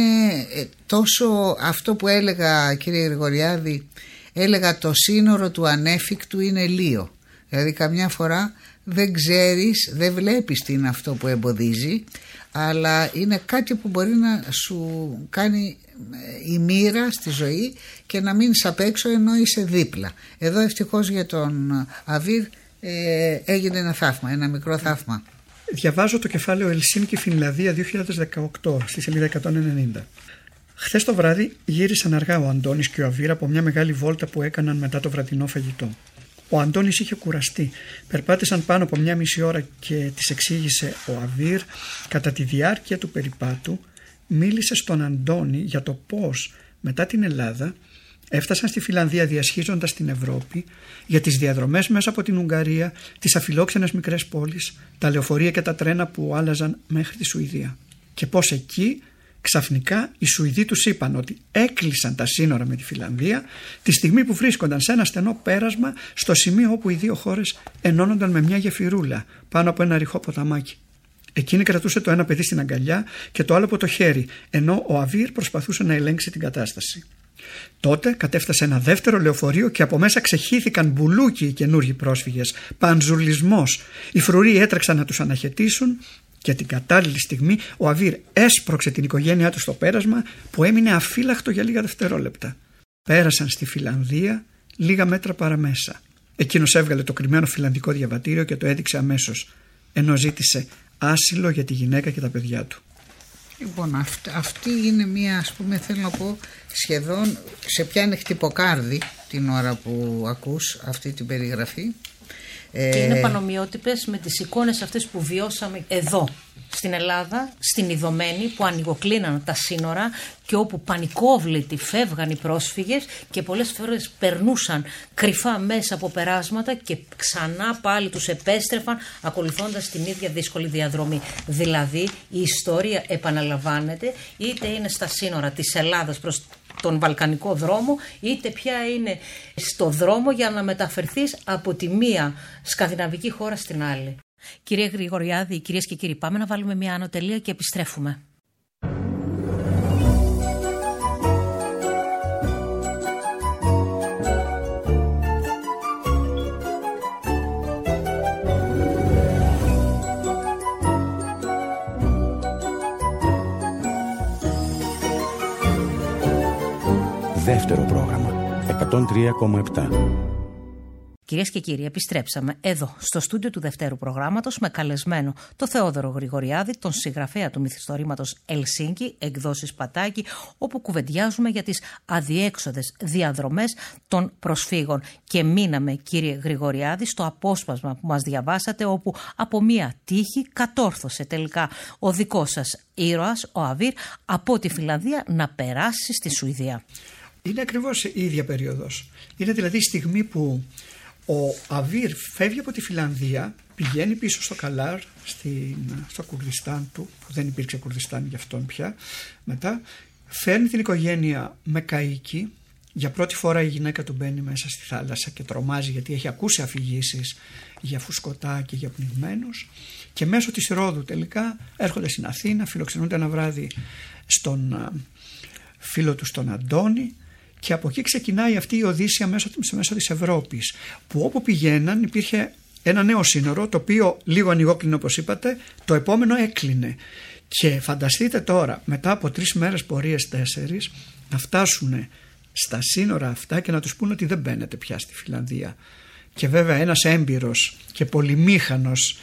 τόσο αυτό που έλεγα, κύριε Γρηγοριάδη, έλεγα το σύνορο του ανέφικτου είναι λίο. Δηλαδή καμιά φορά δεν ξέρεις, δεν βλέπεις τι είναι αυτό που εμποδίζει, αλλά είναι κάτι που μπορεί να σου κάνει η μοίρα στη ζωή και να μείνεις απ' έξω ενώ είσαι δίπλα. Εδώ ευτυχώς για τον Αβίρ έγινε ένα θαύμα, ένα μικρό θαύμα. Διαβάζω το κεφάλαιο Ελσίνκι Φινλανδία 2018 στη σελίδα 190. Χθες το βράδυ γύρισαν αργά ο Αντώνης και ο Αβίρ από μια μεγάλη βόλτα που έκαναν μετά το βραδινό φαγητό. Ο Αντώνης είχε κουραστεί. Περπάτησαν πάνω από μια μισή ώρα και της εξήγησε ο Αβίρ κατά τη διάρκεια του περιπάτου. Μίλησε στον Αντώνη για το πώς μετά την Ελλάδα έφτασαν στη Φιλανδία διασχίζοντας την Ευρώπη, για τις διαδρομές μέσα από την Ουγγαρία, τις αφιλόξενες μικρές πόλεις, τα λεωφορεία και τα τρένα που άλλαζαν μέχρι τη Σουηδία. Και πώς εκεί ξαφνικά οι Σουηδοί τους είπαν ότι έκλεισαν τα σύνορα με τη Φιλανδία τη στιγμή που βρίσκονταν σε ένα στενό πέρασμα στο σημείο όπου οι δύο χώρες ενώνονταν με μια γεφυρούλα πάνω από ένα ρηχό ποταμάκι. Εκείνη κρατούσε το ένα παιδί στην αγκαλιά και το άλλο από το χέρι, ενώ ο Αβίρ προσπαθούσε να ελέγξει την κατάσταση. Τότε κατέφτασε ένα δεύτερο λεωφορείο και από μέσα ξεχύθηκαν μπουλούκι οι καινούργοι πρόσφυγες. Πανζουλισμός. Οι φρουροί έτρεξαν να τους αναχαιτήσουν και την κατάλληλη στιγμή ο Αβίρ έσπρωξε την οικογένειά του στο πέρασμα που έμεινε αφύλακτο για λίγα δευτερόλεπτα. Πέρασαν στη Φιλανδία λίγα μέτρα παραμέσα. Εκείνος έβγαλε το κρυμμένο φιλανδικό διαβατήριο και το έδειξε αμέσως, ενώ ζήτησε άσυλο για τη γυναίκα και τα παιδιά του. Λοιπόν, αυτή είναι μία, ας πούμε, θέλω να πω, σχεδόν σε πιάνει χτυποκάρδι την ώρα που ακούς αυτή την περιγραφή. Και είναι πανομοιότυπες με τις εικόνες αυτές που βιώσαμε εδώ στην Ελλάδα, στην Ιδωμένη, που ανοιγοκλίναν τα σύνορα και όπου πανικόβλητοι φεύγαν οι πρόσφυγες και πολλές φορές περνούσαν κρυφά μέσα από περάσματα και ξανά πάλι τους επέστρεφαν ακολουθώντας την ίδια δύσκολη διαδρομή. Δηλαδή η ιστορία επαναλαμβάνεται, είτε είναι στα σύνορα της Ελλάδας προς τον βαλκανικό δρόμο, είτε πια είναι στο δρόμο για να μεταφερθείς από τη μία σκανδιναβική χώρα στην άλλη. Κυρία Γρηγοριάδη, κυρίες και κύριοι, πάμε να βάλουμε μια άνω τελεία και επιστρέφουμε. Δεύτερο πρόγραμμα, 103,7. Κυρίες και κύριοι, επιστρέψαμε εδώ, στο στούντιο του Δευτέρου Προγράμματος, με καλεσμένο το Θεόδωρο Γρηγοριάδη, τον συγγραφέα του μυθιστορήματος Ελσίνκι, εκδόσεις Πατάκη, όπου κουβεντιάζουμε για τις αδιέξοδες διαδρομές των προσφύγων. Και μείναμε, κύριε Γρηγοριάδη, στο απόσπασμα που μας διαβάσατε, όπου από μία τύχη κατόρθωσε τελικά ο δικός σας ήρωας, ο Αβίρ, από τη Φινλανδία να περάσει στη Σουηδία. Είναι ακριβώς η ίδια περίοδος. Είναι δηλαδή η στιγμή που ο Αβίρ φεύγει από τη Φινλανδία, πηγαίνει πίσω στο Καλάρ, στο Κουρδιστάν του, που δεν υπήρξε Κουρδιστάν για αυτόν πια. Μετά φέρνει την οικογένεια με καΐκι. Για πρώτη φορά η γυναίκα του μπαίνει μέσα στη θάλασσα και τρομάζει, γιατί έχει ακούσει αφηγήσεις για φουσκωτά και για πνιγμένους. Και μέσω της Ρόδου τελικά έρχονται στην Αθήνα, φιλοξενούνται ένα βράδυ στον φίλο του τον Αντώνη. Και από εκεί ξεκινάει αυτή η Οδύσσεια μέσω της Ευρώπης, που όπου πηγαίναν υπήρχε ένα νέο σύνορο, το οποίο λίγο ανοιγόκλινε όπως είπατε, το επόμενο έκλεινε. Και φανταστείτε τώρα, μετά από 3 μέρες πορείες, 4, να φτάσουν στα σύνορα αυτά και να τους πούνε ότι δεν μπαίνετε πια στη Φινλανδία. Και βέβαια ένας έμπειρος και πολυμήχανος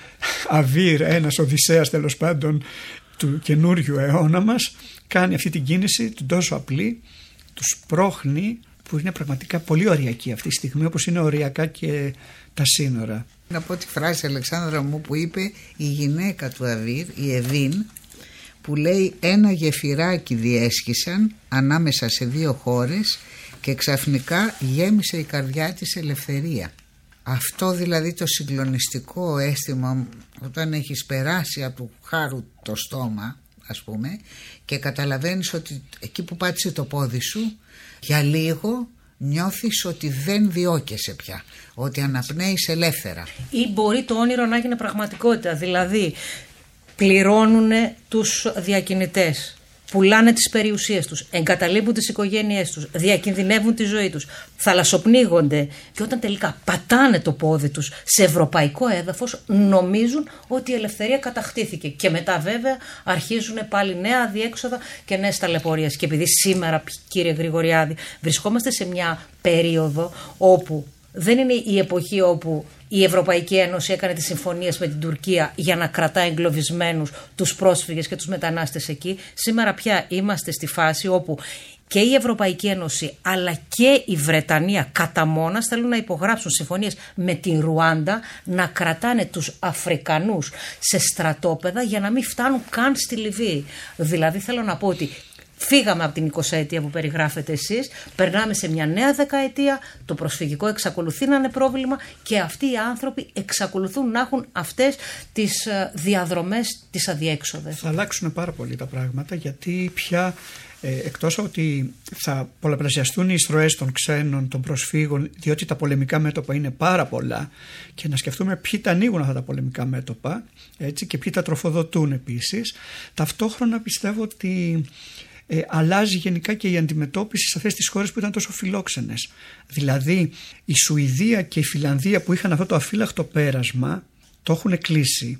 Αβίρ, ένας Οδυσσέας τέλος πάντων του καινούριου αιώνα μας, κάνει αυτή την κίνηση του τόσο απλή, τους πρόχνει, που είναι πραγματικά πολύ ωριακή αυτή τη στιγμή, όπως είναι ωριακά και τα σύνορα. Να πω τη φράση, Αλεξάνδρα μου, που είπε η γυναίκα του Αβίρ, η Εβίν, που λέει: ένα γεφυράκι διέσχισαν ανάμεσα σε 2 χώρες και ξαφνικά γέμισε η καρδιά της ελευθερία. Αυτό δηλαδή το συγκλονιστικό αίσθημα όταν έχεις περάσει από του χάρου το στόμα, ας πούμε, και καταλαβαίνεις ότι εκεί που πάτησε το πόδι σου, για λίγο νιώθεις ότι δεν διώκεσαι πια, ότι αναπνέεις ελεύθερα. Ή μπορεί το όνειρο να γίνει πραγματικότητα, δηλαδή πληρώνουν τους διακινητές, πουλάνε τις περιουσίες τους, εγκαταλείπουν τις οικογένειές τους, διακινδυνεύουν τη ζωή τους, θαλασσοπνίγονται και όταν τελικά πατάνε το πόδι τους σε ευρωπαϊκό έδαφος, νομίζουν ότι η ελευθερία κατακτήθηκε. Και μετά βέβαια αρχίζουν πάλι νέα αδιέξοδα και νέες ταλαιπωρίες. Και επειδή σήμερα, κύριε Γρηγοριάδη, βρισκόμαστε σε μια περίοδο όπου δεν είναι η εποχή όπου η Ευρωπαϊκή Ένωση έκανε τις συμφωνίες με την Τουρκία για να κρατάει εγκλωβισμένους τους πρόσφυγες και τους μετανάστες εκεί. Σήμερα πια είμαστε στη φάση όπου και η Ευρωπαϊκή Ένωση αλλά και η Βρετανία κατά μόνας θέλουν να υπογράψουν συμφωνίες με την Ρουάντα να κρατάνε τους Αφρικανούς σε στρατόπεδα για να μην φτάνουν καν στη Λιβύη. Δηλαδή θέλω να πω ότι φύγαμε από την 20ετία που περιγράφετε εσείς, περνάμε σε μια νέα δεκαετία, το προσφυγικό εξακολουθεί να είναι πρόβλημα και αυτοί οι άνθρωποι εξακολουθούν να έχουν αυτές τις διαδρομές, τις αδιέξοδες. Θα αλλάξουν πάρα πολύ τα πράγματα, γιατί πια εκτός ότι θα πολλαπλασιαστούν οι εισρωές των ξένων, των προσφύγων, διότι τα πολεμικά μέτωπα είναι πάρα πολλά και να σκεφτούμε ποιοι τα ανοίγουν αυτά τα πολεμικά μέτωπα, έτσι, και ποιοι τα τροφοδοτούν επίσης, ταυτόχρονα πιστεύω ότι αλλάζει γενικά και η αντιμετώπιση σε αυτές τις χώρες που ήταν τόσο φιλόξενες. Δηλαδή η Σουηδία και η Φινλανδία που είχαν αυτό το αφύλακτο πέρασμα το έχουν κλείσει.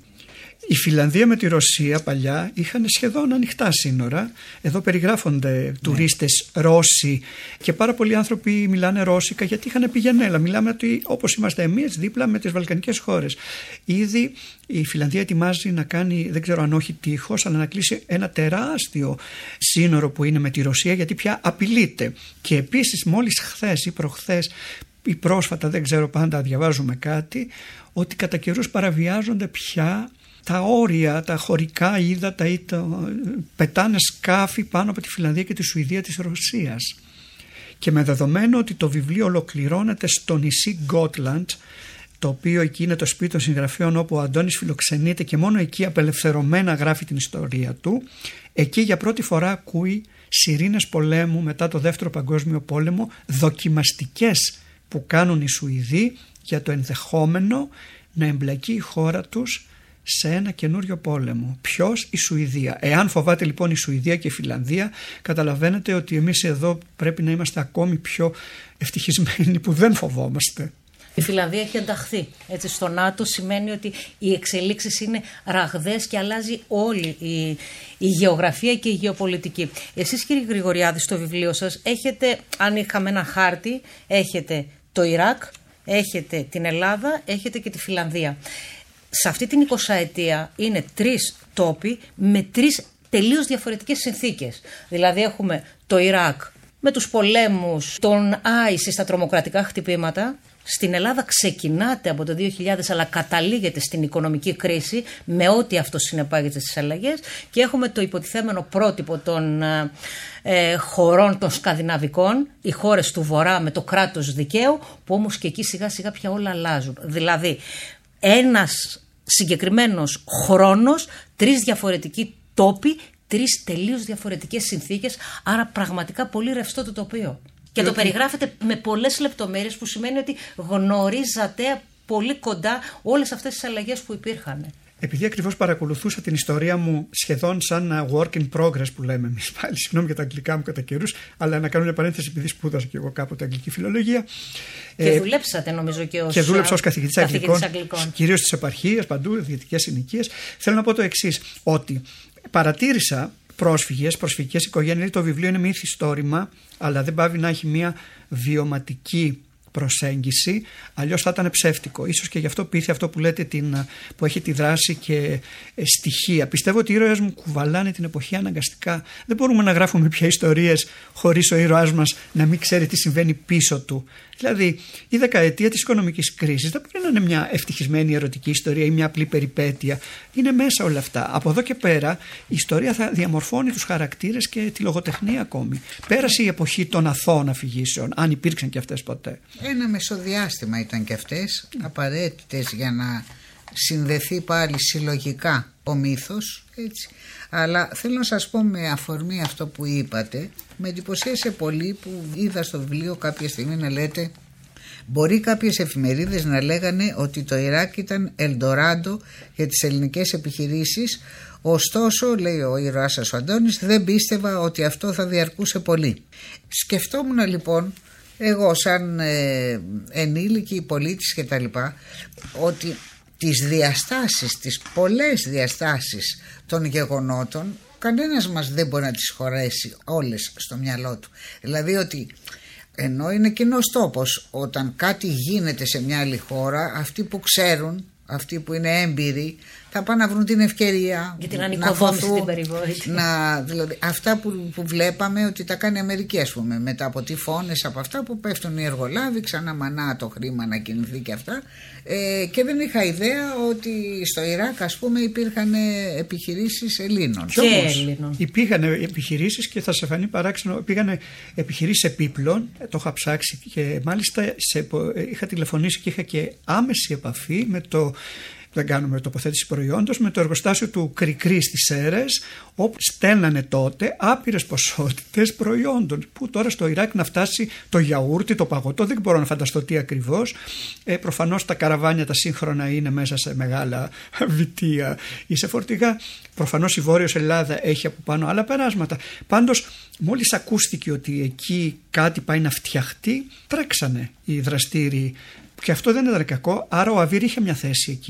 Η Φιλανδία με τη Ρωσία παλιά είχαν σχεδόν ανοιχτά σύνορα. Εδώ περιγράφονται τουρίστες Ρώσοι και πάρα πολλοί άνθρωποι μιλάνε ρώσικα γιατί είχαν πηγενέλα. Μιλάμε ότι όπως είμαστε εμείς δίπλα με τις βαλκανικές χώρες. Ήδη η Φιλανδία ετοιμάζει να κάνει, δεν ξέρω αν όχι τείχος, αλλά να κλείσει ένα τεράστιο σύνορο που είναι με τη Ρωσία, γιατί πια απειλείται. Και επίσης μόλις χθες ή προχθές ή πρόσφατα, δεν ξέρω, πάντα διαβάζουμε κάτι, ότι κατά καιρούς παραβιάζονται πια τα όρια, τα χωρικά ύδατα ή πετάνε σκάφη πάνω από τη Φιλανδία και τη Σουηδία της Ρωσίας. Και με δεδομένο ότι το βιβλίο ολοκληρώνεται στο νησί Γκότλαντ, το οποίο εκεί είναι το σπίτι των συγγραφέων όπου ο Αντώνης φιλοξενείται και μόνο εκεί απελευθερωμένα γράφει την ιστορία του, εκεί για πρώτη φορά ακούει σιρήνες πολέμου μετά το Δεύτερο Παγκόσμιο Πόλεμο, δοκιμαστικές που κάνουν οι Σουηδοί για το ενδεχόμενο να εμπλακεί η χώρα τους σε ένα καινούριο πόλεμο. Ποιος? Η Σουηδία. Εάν φοβάται λοιπόν η Σουηδία και η Φιλανδία, καταλαβαίνετε ότι εμείς εδώ πρέπει να είμαστε ακόμη πιο ευτυχισμένοι που δεν φοβόμαστε. Η Φιλανδία έχει ενταχθεί στο ΝΑΤΟ, σημαίνει ότι οι εξελίξεις είναι ραγδαίες και αλλάζει όλη η γεωγραφία και η γεωπολιτική. Εσείς, κύριε Γρηγοριάδη, στο βιβλίο σας έχετε, αν είχαμε ένα χάρτη, έχετε το Ιράκ, έχετε την Ελλάδα, έχετε και τη Φιλανδία. Σε αυτή την 20ετία είναι 3 τόποι με 3 τελείως διαφορετικές συνθήκες. Δηλαδή έχουμε το Ιράκ με τους πολέμους, τον Άισι στα τρομοκρατικά χτυπήματα. Στην Ελλάδα ξεκινάτε από το 2000 αλλά καταλήγεται στην οικονομική κρίση με ό,τι αυτό συνεπάγεται στις αλλαγές, και έχουμε το υποτιθέμενο πρότυπο των χωρών των Σκανδιναβικών, οι χώρες του Βορρά με το κράτος δικαίου, που όμως και εκεί σιγά σιγά πια όλα αλλάζουν. Δηλαδή ένας συγκεκριμένος χρόνος, 3 διαφορετικοί τόποι, 3 τελείως διαφορετικές συνθήκες, άρα πραγματικά πολύ ρευστό το τοπίο. Και το περιγράφετε με πολλές λεπτομέρειες, που σημαίνει ότι γνωρίζατε πολύ κοντά όλες αυτές τις αλλαγές που υπήρχαν. Επειδή ακριβώς παρακολουθούσα την ιστορία μου σχεδόν σαν work in progress που λέμε εμείς πάλι, συγγνώμη για τα αγγλικά μου κατά καιρούς, αλλά να κάνω μια παρένθεση επειδή σπούδασα και εγώ κάποτε αγγλική φιλολογία. Και δουλέψατε νομίζω και ως, και δούλεψα ως καθηγητής αγγλικών, κυρίως στις επαρχίες, παντού, δυτικές συνοικίες. Θέλω να πω το εξής, ότι παρατήρησα προσφυγικές οικογένειες, το βιβλίο είναι μυθιστόρημα, αλλά δεν πάβει να έχει μια βιωματική προσέγγιση, αλλιώς θα ήταν ψεύτικο. Ίσως και γι' αυτό πείθει αυτό που λέτε, που έχει τη δράση και στοιχεία. Πιστεύω ότι οι ήρωες μου κουβαλάνε την εποχή αναγκαστικά. Δεν μπορούμε να γράφουμε πια ιστορίες χωρίς ο ήρωάς μας να μην ξέρει τι συμβαίνει πίσω του. Δηλαδή, η δεκαετία της οικονομικής κρίσης δεν μπορεί να είναι μια ευτυχισμένη ερωτική ιστορία ή μια απλή περιπέτεια. Είναι μέσα όλα αυτά. Από εδώ και πέρα, η ιστορία θα διαμορφώνει τους χαρακτήρες και τη λογοτεχνία ακόμη. Πέρασε η εποχή των αθώων αφηγήσεων, αν υπήρξαν και αυτές ποτέ. Ένα μεσοδιάστημα ήταν και αυτές, απαραίτητες για να συνδεθεί πάλι συλλογικά ο μύθος, έτσι. Αλλά θέλω να σας πω, με αφορμή αυτό που είπατε, με εντυπωσίασε πολύ που είδα στο βιβλίο κάποια στιγμή να λέτε, μπορεί κάποιες εφημερίδες να λέγανε ότι το Ιράκ ήταν Ελντοράντο για τις ελληνικές επιχειρήσεις, ωστόσο, λέει ο ήρωάς σας ο Αντώνης, δεν πίστευα ότι αυτό θα διαρκούσε πολύ. Σκεφτόμουν λοιπόν εγώ σαν ενήλικη πολίτης και τα λοιπά, ότι τις διαστάσεις, τις πολλές διαστάσεις των γεγονότων, κανένας μας δεν μπορεί να τις χωρέσει όλες στο μυαλό του. Δηλαδή ότι ενώ είναι κοινός τόπος, όταν κάτι γίνεται σε μια άλλη χώρα, αυτοί που ξέρουν, αυτοί που είναι έμπειροι, θα πάνε να βρουν την ευκαιρία για την ανοικοδόμηση την περιβόητη. Δηλαδή, αυτά που βλέπαμε ότι τα κάνει η Αμερική, ας πούμε, μετά από τυφώνες, από αυτά που πέφτουν οι εργολάβοι, ξανά μανά το χρήμα να κινηθεί και αυτά. Και δεν είχα ιδέα ότι στο Ιράκ, ας πούμε, υπήρχαν επιχειρήσεις Ελλήνων. Και όμως υπήρχαν επιχειρήσεις, και θα σε φανεί παράξενο, υπήρχαν επιχειρήσεις επίπλων, το είχα ψάξει και μάλιστα είχα τηλεφωνήσει και είχα και άμεση επαφή με το. Δεν κάνουμε τοποθέτηση προϊόντος, με το εργοστάσιο του Κρικρή στις Σέρρες, όπου στέλνανε τότε άπειρες ποσότητες προϊόντων. Που τώρα στο Ιράκ να φτάσει το γιαούρτι, το παγωτό, δεν μπορώ να φανταστώ τι ακριβώς. Προφανώς τα καραβάνια τα σύγχρονα είναι μέσα σε μεγάλα βιτία ή σε φορτηγά. Προφανώς η Βόρειος Ελλάδα έχει από πάνω άλλα περάσματα. Πάντως, μόλις ακούστηκε ότι εκεί κάτι πάει να φτιαχτεί, τρέξανε οι δραστήριοι. Και αυτό δεν ήταν κακό, άρα ο Αβίρ είχε μια θέση εκεί.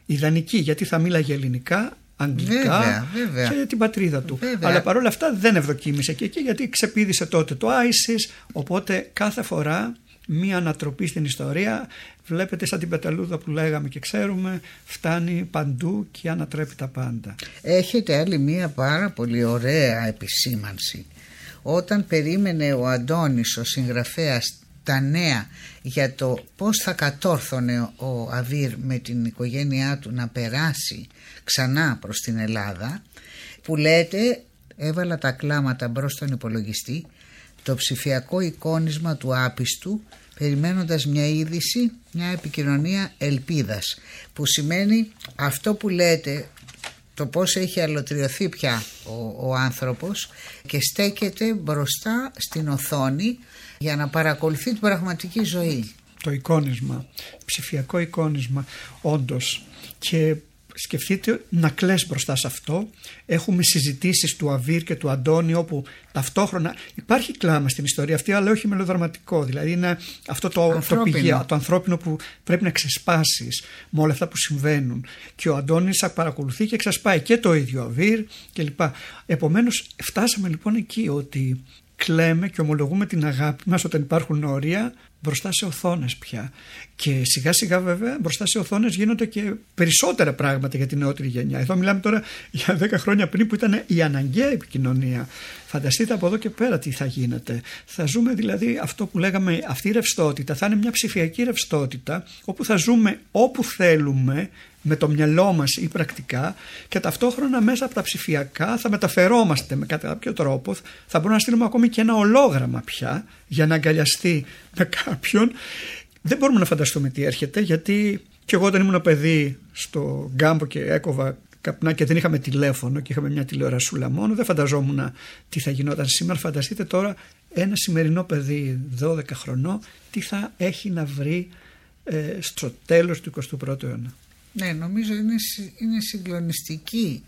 ιδανική, γιατί θα μίλαγε ελληνικά, αγγλικά βέβαια. Και την πατρίδα του. Βέβαια. Αλλά παρόλα αυτά δεν ευδοκίμησε και εκεί, γιατί ξεπήδησε τότε το ISIS, οπότε κάθε φορά μία ανατροπή στην ιστορία, βλέπετε, σαν την πεταλούδα που λέγαμε και ξέρουμε, φτάνει παντού και ανατρέπει τα πάντα. Έχετε άλλη μία πάρα πολύ ωραία επισήμανση. Όταν περίμενε ο Αντώνης, ο συγγραφέας, τα νέα για το πώς θα κατόρθωνε ο Αβίρ με την οικογένειά του να περάσει ξανά προς την Ελλάδα, που λέτε, έβαλα τα κλάματα μπρος στον υπολογιστή, το ψηφιακό εικόνισμα του άπιστου, περιμένοντας μια είδηση, μια επικοινωνία ελπίδας, που σημαίνει αυτό που λέτε, το πώς έχει αλωτριωθεί πια ο άνθρωπος και στέκεται μπροστά στην οθόνη για να παρακολουθεί την πραγματική ζωή. Το εικόνισμα, ψηφιακό εικόνισμα, όντως. Και σκεφτείτε να κλαις μπροστά σε αυτό. Έχουμε συζητήσεις του Αβίρ και του Αντώνη, όπου ταυτόχρονα υπάρχει κλάμα στην ιστορία αυτή, αλλά όχι μελοδραματικό. Δηλαδή είναι αυτό το ανθρώπινο που πρέπει να ξεσπάσεις με όλα αυτά που συμβαίνουν. Και ο Αντώνης παρακολουθεί και ξεσπάει, και το ίδιο ο Αβίρ κλπ. Επομένως φτάσαμε λοιπόν εκεί, ότι κλαίμε και ομολογούμε την αγάπη μας όταν υπάρχουν όρια μπροστά σε οθόνες πια. Και σιγά σιγά βέβαια μπροστά σε οθόνες γίνονται και περισσότερα πράγματα για την νεότερη γενιά. Εδώ μιλάμε τώρα για 10 χρόνια πριν, που ήταν η αναγκαία επικοινωνία. Φανταστείτε από εδώ και πέρα τι θα γίνεται. Θα ζούμε δηλαδή αυτό που λέγαμε, αυτή η ρευστότητα θα είναι μια ψηφιακή ρευστότητα, όπου θα ζούμε όπου θέλουμε με το μυαλό μας ή πρακτικά, και ταυτόχρονα μέσα από τα ψηφιακά θα μεταφερόμαστε με κάποιο τρόπο. Θα μπορούμε να στείλουμε ακόμη και ένα ολόγραμμα πια για να αγκαλιαστεί με κάποιον. Δεν μπορούμε να φανταστούμε τι έρχεται, γιατί και εγώ όταν ήμουν παιδί στο Γκάμπο και έκοβα καπνά και δεν είχαμε τηλέφωνο και είχαμε μια τηλεορασούλα μόνο, δεν φανταζόμουν τι θα γινόταν σήμερα. Φανταστείτε τώρα ένα σημερινό παιδί 12 χρονών τι θα έχει να βρει στο τέλος του 21ου αιώνα. Ναι, νομίζω είναι συγκλονιστική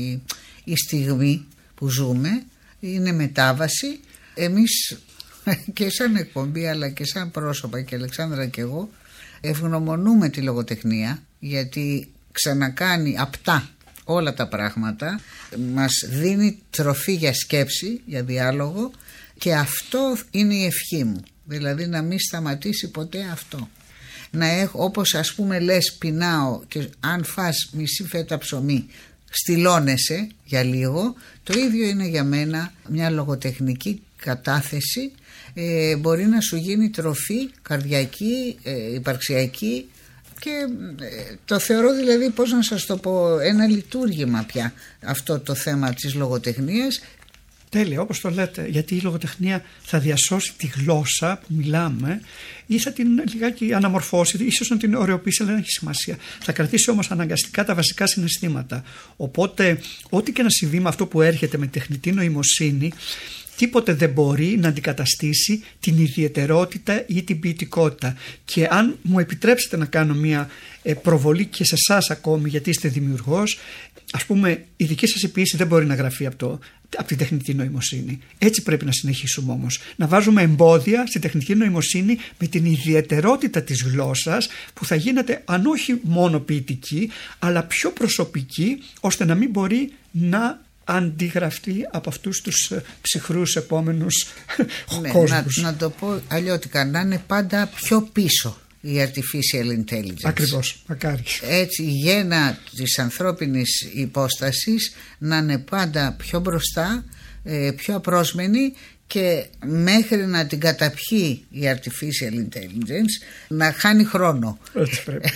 η στιγμή που ζούμε, είναι μετάβαση. Εμείς και σαν εκπομπή αλλά και σαν πρόσωπα, και η Αλεξάνδρα και εγώ, ευγνωμονούμε τη λογοτεχνία, γιατί ξανακάνει απτά όλα τα πράγματα, μας δίνει τροφή για σκέψη, για διάλογο, και αυτό είναι η ευχή μου, δηλαδή να μην σταματήσει ποτέ αυτό. Να έχω, όπως ας πούμε λες, πεινάω και αν φας μισή φέτα ψωμί στυλώνεσαι για λίγο, το ίδιο είναι για μένα μια λογοτεχνική κατάθεση. Μπορεί να σου γίνει τροφή καρδιακή, υπαρξιακή, και το θεωρώ δηλαδή, πώς να σας το πω, ένα λειτουργήμα πια αυτό το θέμα της λογοτεχνίας. Τέλεια, όπως το λέτε, γιατί η λογοτεχνία θα διασώσει τη γλώσσα που μιλάμε ή θα την λιγάκι αναμορφώσει, ίσως να την ωρεοποιήσει, αλλά δεν έχει σημασία. Θα κρατήσει όμως αναγκαστικά τα βασικά συναισθήματα. Οπότε, ό,τι και να συμβεί με αυτό που έρχεται με τεχνητή νοημοσύνη, τίποτε δεν μπορεί να αντικαταστήσει την ιδιαιτερότητα ή την ποιητικότητα. Και αν μου επιτρέψετε να κάνω μια προβολή και σε εσάς ακόμη, γιατί είστε δημιουργός, ας πούμε, η δική σας η ποίηση δεν μπορεί να γραφεί από την τεχνητή νοημοσύνη. Έτσι πρέπει να συνεχίσουμε όμως. Να βάζουμε εμπόδια στη τεχνητή νοημοσύνη με την ιδιαιτερότητα της γλώσσας, που θα γίνεται αν όχι μόνο ποιητική, αλλά πιο προσωπική, ώστε να μην μπορεί να αντιγραφτεί από αυτούς τους ψυχρούς επόμενους κόσμους. Να το πω αλλιώτικα, να είναι πάντα πιο πίσω η artificial intelligence. Ακριβώς, μακάρι. Έτσι η γένα της ανθρώπινης υπόστασης να είναι πάντα πιο μπροστά, πιο απρόσμενη, και μέχρι να την καταπιεί η artificial intelligence να χάνει χρόνο. Έτσι πρέπει.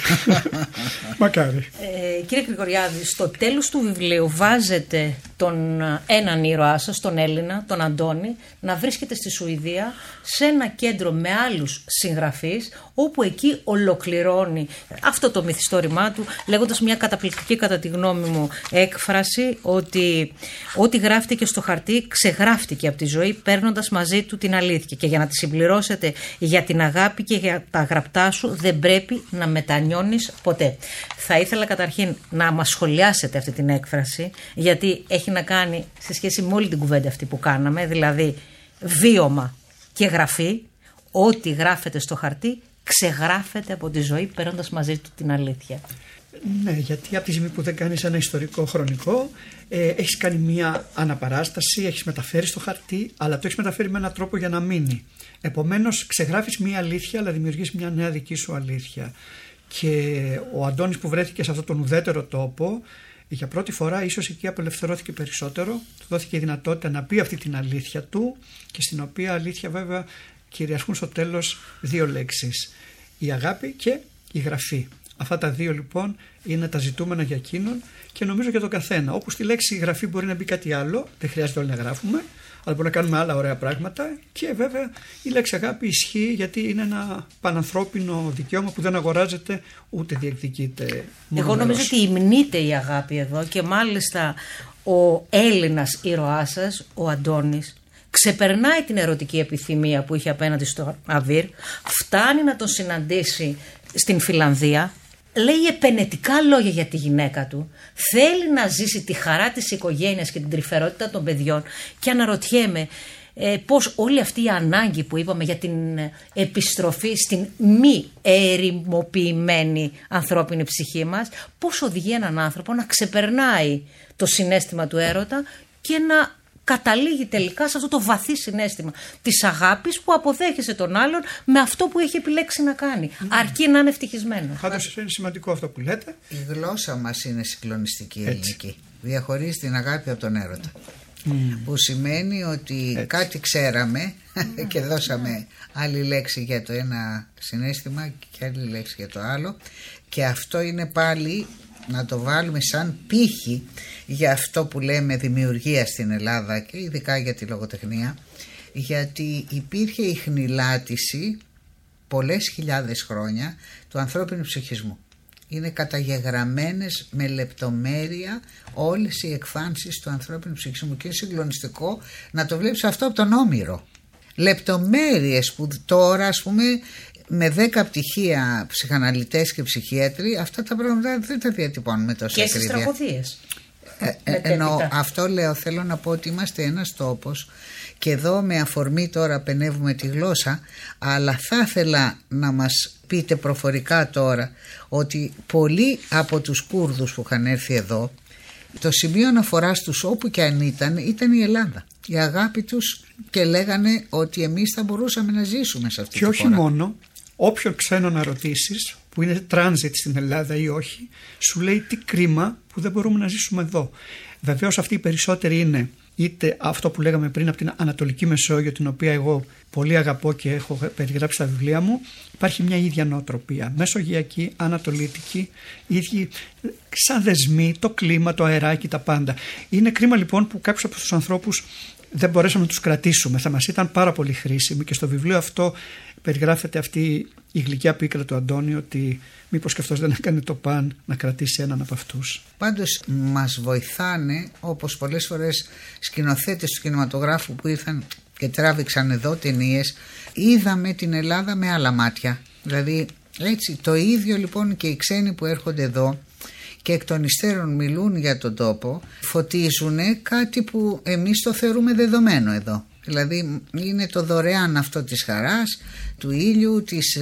Μακάρι. Κύριε Γρηγοριάδη, στο τέλος του βιβλίου βάζετε έναν ήρωά σας, τον Έλληνα, τον Αντώνη, να βρίσκεται στη Σουηδία σε ένα κέντρο με άλλους συγγραφείς, όπου εκεί ολοκληρώνει αυτό το μυθιστόρημά του, λέγοντας μια καταπληκτική, κατά τη γνώμη μου, έκφραση, ότι ό,τι γράφτηκε στο χαρτί ξεγράφτηκε από τη ζωή, παίρνοντας μαζί του την αλήθεια. Και για να τη συμπληρώσετε για την αγάπη και για τα γραπτά σου, δεν πρέπει να μετανιώνεις ποτέ. Θα ήθελα καταρχήν να μας σχολιάσετε αυτή την έκφραση, γιατί έχει να κάνει σε σχέση με όλη την κουβέντα αυτή που κάναμε, δηλαδή βίωμα και γραφή. Ό,τι γράφεται στο χαρτί ξεγράφεται από τη ζωή, παίρνοντας μαζί του την αλήθεια. Ναι, γιατί από τη στιγμή που δεν κάνεις ένα ιστορικό χρονικό, έχεις κάνει μια αναπαράσταση, έχεις μεταφέρει στο χαρτί, αλλά το έχεις μεταφέρει με έναν τρόπο για να μείνει. Επομένως ξεγράφεις μια αλήθεια, αλλά δημιουργείς μια νέα δική σου αλήθεια. Και ο Αντώνης που βρέθηκε σε αυτόν τον ουδέτερο τόπο, για πρώτη φορά ίσως εκεί απελευθερώθηκε περισσότερο, του δόθηκε η δυνατότητα να πει αυτή την αλήθεια του, και στην οποία αλήθεια βέβαια κυριαρχούν στο τέλος δύο λέξεις: η αγάπη και η γραφή. Αυτά τα δύο λοιπόν είναι τα ζητούμενα για εκείνον, και νομίζω για τον καθένα. Όπου στη λέξη γραφή μπορεί να μπει κάτι άλλο, δεν χρειάζεται όλοι να γράφουμε, αλλά μπορούμε να κάνουμε άλλα ωραία πράγματα, και βέβαια η λέξη αγάπη ισχύει γιατί είναι ένα πανανθρώπινο δικαίωμα που δεν αγοράζεται ούτε διεκδικείται. Εγώ νομίζω ότι υμνείται η αγάπη εδώ, και μάλιστα ο Έλληνας ήρωάς σας, ο Αντώνης, ξεπερνάει την ερωτική επιθυμία που είχε απέναντι στο Αβίρ, φτάνει να τον συναντήσει στην Φιλανδία, λέει επενετικά λόγια για τη γυναίκα του, θέλει να ζήσει τη χαρά της οικογένειας και την τρυφερότητα των παιδιών, και αναρωτιέμαι πώς όλη αυτή η ανάγκη που είπαμε για την επιστροφή στην μη ερημοποιημένη ανθρώπινη ψυχή μας, πώς οδηγεί έναν άνθρωπο να ξεπερνάει το συναίσθημα του έρωτα και να καταλήγει τελικά σε αυτό το βαθύ συναίσθημα της αγάπης που αποδέχεσαι τον άλλον με αυτό που έχει επιλέξει να κάνει. Αρκεί να είναι ευτυχισμένο. Πάντως είναι σημαντικό αυτό που λέτε. Η γλώσσα μας είναι συγκλονιστική ελληνική. Διαχωρίζει την αγάπη από τον έρωτα. Που σημαίνει ότι κάτι ξέραμε και δώσαμε άλλη λέξη για το ένα συναίσθημα και άλλη λέξη για το άλλο, και αυτό είναι πάλι να το βάλουμε σαν πύχη για αυτό που λέμε δημιουργία στην Ελλάδα, και ειδικά για τη λογοτεχνία, γιατί υπήρχε η χνηλάτιση πολλές χιλιάδες χρόνια του ανθρώπινου ψυχισμού. Είναι καταγεγραμμένες με λεπτομέρεια όλες οι εκφάνσεις του ανθρώπινου ψυχισμού, και είναι συγκλονιστικό να το βλέπεις αυτό από τον Όμηρο. Λεπτομέρειες που τώρα, ας πούμε, με 10 πτυχία ψυχαναλυτές και ψυχίατροι, αυτά τα πράγματα δεν τα διατυπώνουμε τόσο ακρίβεια. Και στις τραγωδίες. Αυτό λέω, θέλω να πω ότι είμαστε ένας τόπος, και εδώ με αφορμή τώρα απενεύουμε τη γλώσσα, αλλά θα ήθελα να μας πείτε προφορικά τώρα ότι πολλοί από τους Κούρδους που είχαν έρθει εδώ, το σημείο αναφοράς τους όπου και αν ήταν η Ελλάδα, η αγάπη τους, και λέγανε ότι εμείς θα μπορούσαμε να ζήσουμε σε αυτή τη χώρα. Και όχι μόνο, όποιον ξένο να ρωτήσεις που είναι transit στην Ελλάδα ή όχι, σου λέει τι κρίμα που δεν μπορούμε να ζήσουμε εδώ. Βεβαίως αυτοί οι περισσότεροι είναι είτε αυτό που λέγαμε πριν από την Ανατολική Μεσόγειο, την οποία εγώ πολύ αγαπώ και έχω περιγράψει στα βιβλία μου. Υπάρχει μια ίδια νοοτροπία, μεσογειακή, ανατολίτικη, ίδιοι σαν δεσμοί, το κλίμα, το αεράκι, τα πάντα. Είναι κρίμα λοιπόν που κάποιους από τους ανθρώπους δεν μπορέσαμε να τους κρατήσουμε. Θα μας ήταν πάρα πολύ χρήσιμοι, και στο βιβλίο αυτό περιγράφεται αυτή η γλυκιά πίκρα του Αντώνη, ότι μήπως και αυτός δεν έκανε το παν να κρατήσει έναν από αυτούς. Πάντως μας βοηθάνε, όπως πολλές φορές σκηνοθέτες του κινηματογράφου που ήρθαν και τράβηξαν εδώ ταινίες, είδαμε την Ελλάδα με άλλα μάτια. Δηλαδή έτσι το ίδιο λοιπόν και οι ξένοι που έρχονται εδώ και εκ των υστέρων μιλούν για τον τόπο, φωτίζουν κάτι που εμείς το θεωρούμε δεδομένο εδώ. Δηλαδή είναι το δωρεάν αυτό της χαράς, του ήλιου, της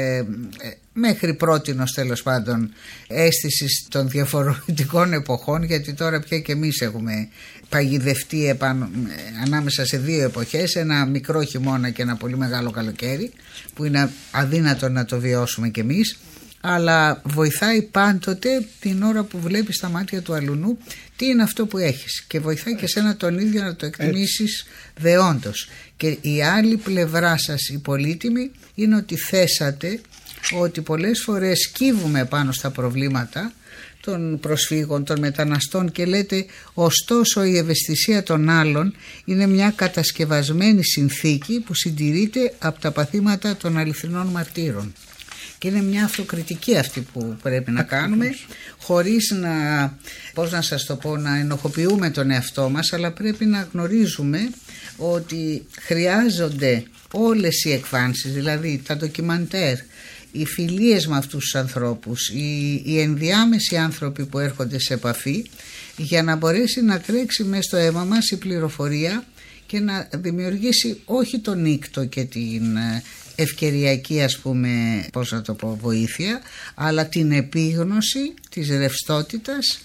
μέχρι πρότινος τέλος πάντων αίσθησης των διαφορετικών εποχών, γιατί τώρα πια και εμείς έχουμε παγιδευτεί ανάμεσα σε δύο εποχές, ένα μικρό χειμώνα και ένα πολύ μεγάλο καλοκαίρι, που είναι αδύνατο να το βιώσουμε κι εμείς, αλλά βοηθάει πάντοτε την ώρα που βλέπεις στα μάτια του αλουνού τι είναι αυτό που έχεις, και βοηθάει και σένα τον ίδιο να το εκτιμήσεις δεόντως. Και η άλλη πλευρά σας, η πολύτιμη, είναι ότι θέσατε ότι πολλές φορές κύβουμε πάνω στα προβλήματα των προσφύγων, των μεταναστών, και λέτε ωστόσο η ευαισθησία των άλλων είναι μια κατασκευασμένη συνθήκη που συντηρείται από τα παθήματα των αληθινών μαρτύρων. Και είναι μια αυτοκριτική αυτή που πρέπει να κάνουμε, χωρίς να, πώς να σας το πω, να ενοχοποιούμε τον εαυτό μας, αλλά πρέπει να γνωρίζουμε ότι χρειάζονται όλες οι εκφάνσεις, δηλαδή τα ντοκιμαντέρ, οι φιλίες με αυτούς τους ανθρώπους, οι ενδιάμεσοι άνθρωποι που έρχονται σε επαφή, για να μπορέσει να τρέξει μέσα στο αίμα μας η πληροφορία και να δημιουργήσει όχι τον νύκτο και την ευκαιριακή, ας πούμε, πώς να το πω, βοήθεια, αλλά την επίγνωση της ρευστότητας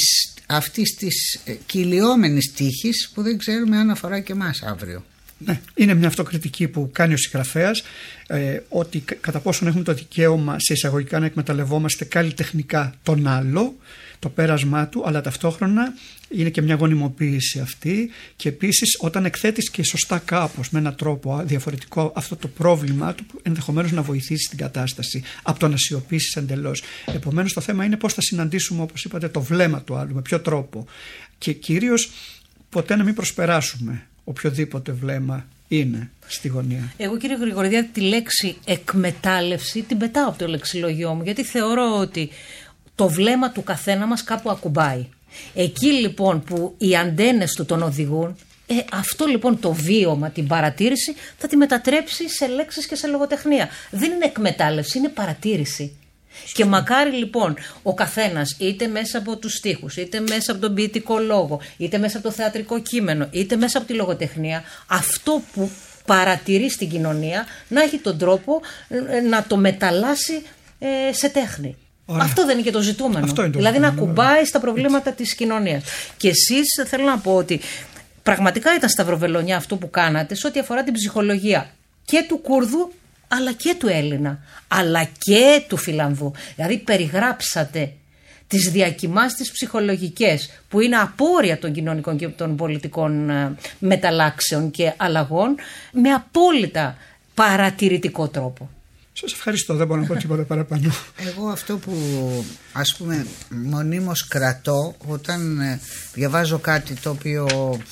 αυτής της κυλιόμενης τύχης που δεν ξέρουμε αν αφορά και εμάς αύριο. Ναι, είναι μια αυτοκριτική που κάνει ο συγγραφέας, ότι κατά πόσον έχουμε το δικαίωμα σε εισαγωγικά να εκμεταλλευόμαστε καλλιτεχνικά τον άλλο, το πέρασμά του, αλλά ταυτόχρονα είναι και μια γονιμοποίηση αυτή, και επίσης όταν εκθέτεις και σωστά κάπως με έναν τρόπο διαφορετικό αυτό το πρόβλημά του, ενδεχομένως να βοηθήσει την κατάσταση από το να σιωπήσεις εντελώς. Επομένως το θέμα είναι πώς θα συναντήσουμε, όπως είπατε, το βλέμμα του άλλου, με ποιο τρόπο, και κυρίως ποτέ να μην προσπεράσουμε οποιοδήποτε βλέμμα είναι στη γωνία. Εγώ, κύριε Γρηγοριάδη, τη λέξη εκμετάλλευση την πετάω από το λεξιλόγιό μου, γιατί θεωρώ ότι το βλέμμα του καθένα μας κάπου ακουμπάει. Εκεί λοιπόν που οι αντένες του τον οδηγούν, αυτό λοιπόν το βίωμα, την παρατήρηση, θα τη μετατρέψει σε λέξεις και σε λογοτεχνία. Δεν είναι εκμετάλλευση, είναι παρατήρηση. Και μακάρι λοιπόν ο καθένας, είτε μέσα από τους στίχους, είτε μέσα από τον ποιητικό λόγο, είτε μέσα από το θεατρικό κείμενο, είτε μέσα από τη λογοτεχνία, αυτό που παρατηρεί στην κοινωνία να έχει τον τρόπο να το μεταλλάσει σε τέχνη. Ωραία. Αυτό δεν είναι και το ζητούμενο. Δηλαδή να κουμπάει στα προβλήματα της κοινωνίας. Και εσείς, θέλω να πω ότι πραγματικά ήταν σταυροβελονιά αυτό που κάνατε σε ό,τι αφορά την ψυχολογία και του Κούρδου, αλλά και του Έλληνα, αλλά και του Φιλανδού. Δηλαδή περιγράψατε τις διακοιμάσεις ψυχολογικές που είναι απόρρια των κοινωνικών και των πολιτικών μεταλλάξεων και αλλαγών με απόλυτα παρατηρητικό τρόπο. Σας ευχαριστώ, δεν μπορώ να πω τίποτα παραπάνω. Εγώ αυτό που, ας πούμε, μονίμως κρατώ όταν διαβάζω κάτι το οποίο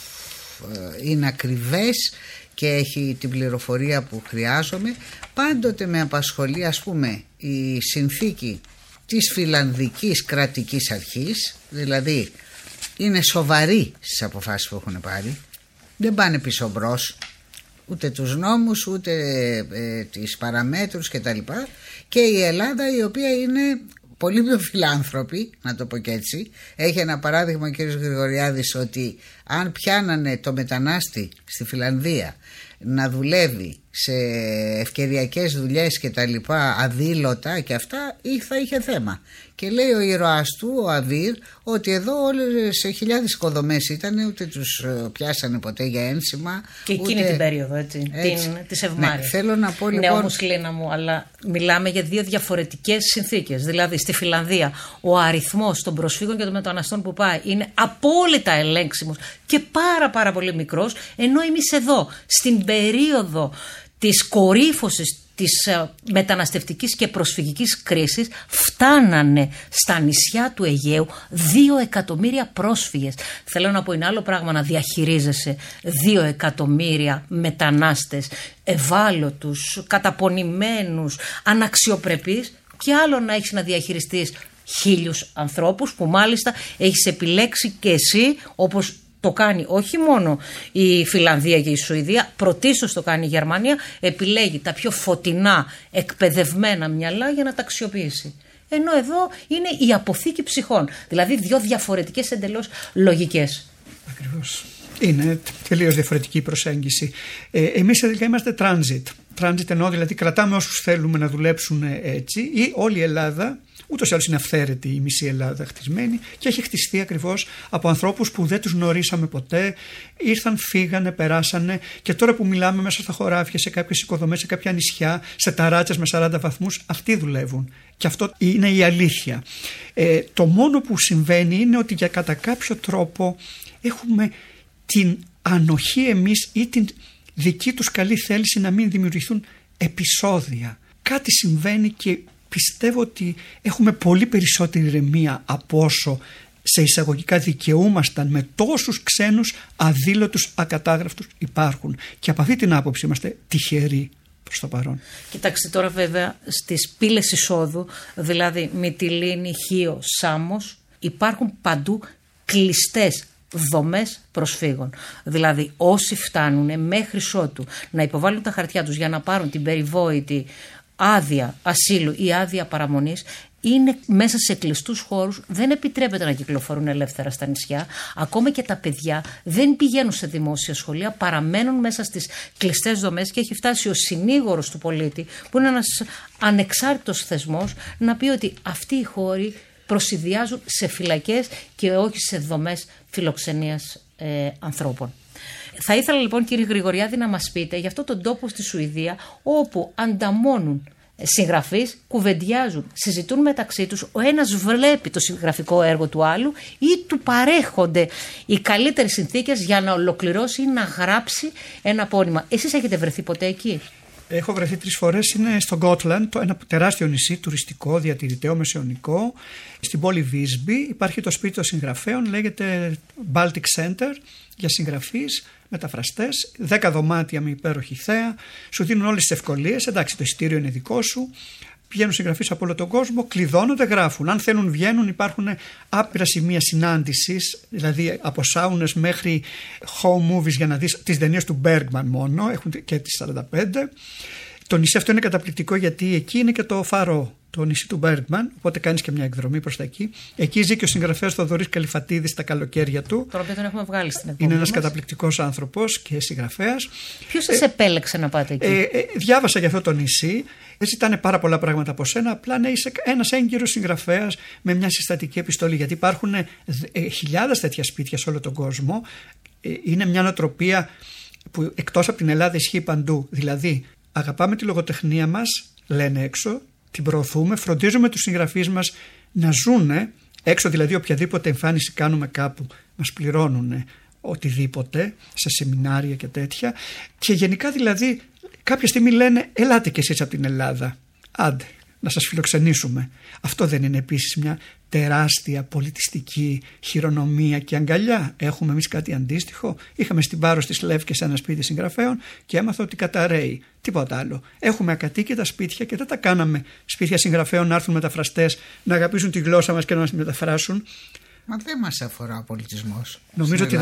είναι ακριβές και έχει την πληροφορία που χρειάζομαι, πάντοτε με απασχολεί, ας πούμε, η συνθήκη της Φιλανδικής κρατικής αρχής, δηλαδή είναι σοβαροί στις αποφάσεις που έχουν πάρει, δεν πάνε πίσω μπρος, ούτε τους νόμους ούτε τις παραμέτρους κτλ. Και η Ελλάδα, η οποία είναι πολύ πιο φιλάνθρωπη, να το πω και έτσι. Έχει ένα παράδειγμα ο κ. Γρηγοριάδης, ότι αν πιάνανε το μετανάστη στη Φιλανδία να δουλεύει σε ευκαιριακές δουλειές και τα λοιπά, αδήλωτα και αυτά, θα είχε θέμα. Και λέει ο ήρωας του, ο Αβίρ, ότι εδώ όλες χιλιάδες οικοδομές ήταν, ούτε τους πιάσανε ποτέ για ένσημα. Και εκείνη την περίοδο, έτσι. Της Ευμάρειας. Ναι, θέλω να πω λοιπόν. Ναι, όμως Λίνα μου, αλλά μιλάμε για δύο διαφορετικές συνθήκες. Δηλαδή στη Φιλανδία ο αριθμός των προσφύγων και των μεταναστών που πάει είναι απόλυτα ελέγξιμος και πάρα πολύ μικρός, ενώ εμείς εδώ στην περίοδο της κορύφωσης της μεταναστευτικής και προσφυγικής κρίσης φτάνανε στα νησιά του Αιγαίου 2 εκατομμύρια πρόσφυγες. Θέλω να πω, είναι άλλο πράγμα να διαχειρίζεσαι 2 εκατομμύρια μετανάστες ευάλωτους, καταπονημένους, αναξιοπρεπείς, και άλλο να έχεις να διαχειριστείς 1.000 ανθρώπους που μάλιστα έχεις επιλέξει και εσύ, όπως το κάνει όχι μόνο η Φιλανδία και η Σουηδία, πρωτίστως το κάνει η Γερμανία, επιλέγει τα πιο φωτεινά εκπαιδευμένα μυαλά για να τα αξιοποιήσει. Ενώ εδώ είναι η αποθήκη ψυχών, δηλαδή 2 διαφορετικές εντελώς λογικές. Ακριβώς. Είναι τελείως διαφορετική η προσέγγιση. Εμείς τελικά είμαστε transit. Transit εννοώ, δηλαδή κρατάμε όσους θέλουμε να δουλέψουν έτσι, ή όλη η Ελλάδα. Ούτως ή άλλως είναι αυθαίρετη η μισή Ελλάδα χτισμένη και έχει χτιστεί ακριβώς από ανθρώπους που δεν τους γνωρίσαμε ποτέ, ήρθαν, φύγανε, περάσανε, και τώρα που μιλάμε μέσα στα χωράφια, σε κάποιες οικοδομές, σε κάποια νησιά, σε ταράτσες με 40 βαθμούς, αυτοί δουλεύουν. Και αυτό είναι η αλήθεια. Το μόνο που συμβαίνει είναι ότι για κατά κάποιο τρόπο έχουμε την ανοχή εμείς ή την δική τους καλή θέληση να μην δημιουργηθούν επεισόδια. Κάτι συμβαίνει και πιστεύω ότι έχουμε πολύ περισσότερη ηρεμία από όσο σε εισαγωγικά δικαιούμασταν με τόσους ξένους αδήλωτους ακατάγραφτους υπάρχουν. Και από αυτή την άποψη είμαστε τυχεροί προς το παρόν. Κοιτάξτε τώρα, βέβαια, στις πύλες εισόδου, δηλαδή Μυτιλήνη, Χίο, Σάμος, υπάρχουν παντού κλειστές δομές προσφύγων. Δηλαδή όσοι φτάνουν μέχρι ότου να υποβάλουν τα χαρτιά τους για να πάρουν την περιβόητη άδεια ασύλου ή άδεια παραμονής, είναι μέσα σε κλειστούς χώρους, δεν επιτρέπεται να κυκλοφορούν ελεύθερα στα νησιά. Ακόμα και τα παιδιά δεν πηγαίνουν σε δημόσια σχολεία, παραμένουν μέσα στις κλειστές δομές και έχει φτάσει ο συνήγορος του πολίτη, που είναι ένας ανεξάρτητος θεσμός, να πει ότι αυτοί οι χώροι προσηδιάζουν σε φυλακές και όχι σε δομές φιλοξενίας ανθρώπων. Θα ήθελα λοιπόν, κύριε Γρηγοριάδη, να μας πείτε για αυτόν τον τόπο στη Σουηδία, όπου ανταμώνουν συγγραφείς, κουβεντιάζουν, συζητούν μεταξύ τους, ο ένας βλέπει το συγγραφικό έργο του άλλου ή του παρέχονται οι καλύτερες συνθήκες για να ολοκληρώσει ή να γράψει ένα πόνημα. Εσείς έχετε βρεθεί ποτέ εκεί? Έχω βρεθεί 3 φορές. Είναι στο Γκότλαντ, ένα τεράστιο νησί, τουριστικό, διατηρηταίο, μεσαιωνικό. Στην πόλη Βίσμπι υπάρχει το σπίτι των συγγραφέων, λέγεται Baltic Center, για συγγραφείς, μεταφραστές, 10 δωμάτια με υπέροχη θέα, σου δίνουν όλες τις ευκολίες. Εντάξει, το εισιτήριο είναι δικό σου. Πηγαίνουν συγγραφείς από όλο τον κόσμο, κλειδώνονται, γράφουν. Αν θέλουν, βγαίνουν. Υπάρχουν άπειρα σημεία συνάντησης, δηλαδή από σάουνες μέχρι home movies για να δεις τις ταινίες του Bergman μόνο. Έχουν και τις 45. Το νησί αυτό είναι καταπληκτικό, γιατί εκεί είναι και το Φαρό, το νησί του Bergman. Οπότε κάνεις και μια εκδρομή προς τα εκεί. Εκεί ζει και ο συγγραφέας Θοδωρής Καλυφατίδης τα καλοκαίρια του. Τον οποίο τον έχουμε βγάλει στην εκπομπή. Είναι ένας καταπληκτικός άνθρωπος και συγγραφέας. Ποιος σας επέλεξε να πάτε εκεί? Διάβασα για αυτό το νησί. Ζητάνε πάρα πολλά πράγματα από σένα. Απλά να είσαι ένας έγκυρος συγγραφέας με μια συστατική επιστολή. Γιατί υπάρχουν χιλιάδες τέτοια σπίτια σε όλο τον κόσμο. Είναι μια νοοτροπία που εκτός από την Ελλάδα ισχύει παντού. Δηλαδή, αγαπάμε τη λογοτεχνία μας, λένε έξω, την προωθούμε, φροντίζουμε τους συγγραφείς μας να ζουνε έξω, δηλαδή οποιαδήποτε εμφάνιση κάνουμε κάπου μας πληρώνουν οτιδήποτε, σε σεμινάρια και τέτοια, και γενικά δηλαδή κάποια στιγμή λένε ελάτε κι εσείς από την Ελλάδα, άντε να σας φιλοξενήσουμε. Αυτό δεν είναι επίσης μια τεράστια πολιτιστική χειρονομία και αγκαλιά? Έχουμε εμείς κάτι αντίστοιχο? Είχαμε στην Πάρο στις Λεύκες ένα σπίτι συγγραφέων και έμαθα ότι καταραίει. Τίποτα άλλο. Έχουμε ακατοίκητα σπίτια και δεν τα κάναμε σπίτια συγγραφέων να έρθουν μεταφραστές να αγαπήσουν τη γλώσσα μας και να μας τη μεταφράσουν. Μα δεν μας αφορά ο πολιτισμός. Νομίζω ότι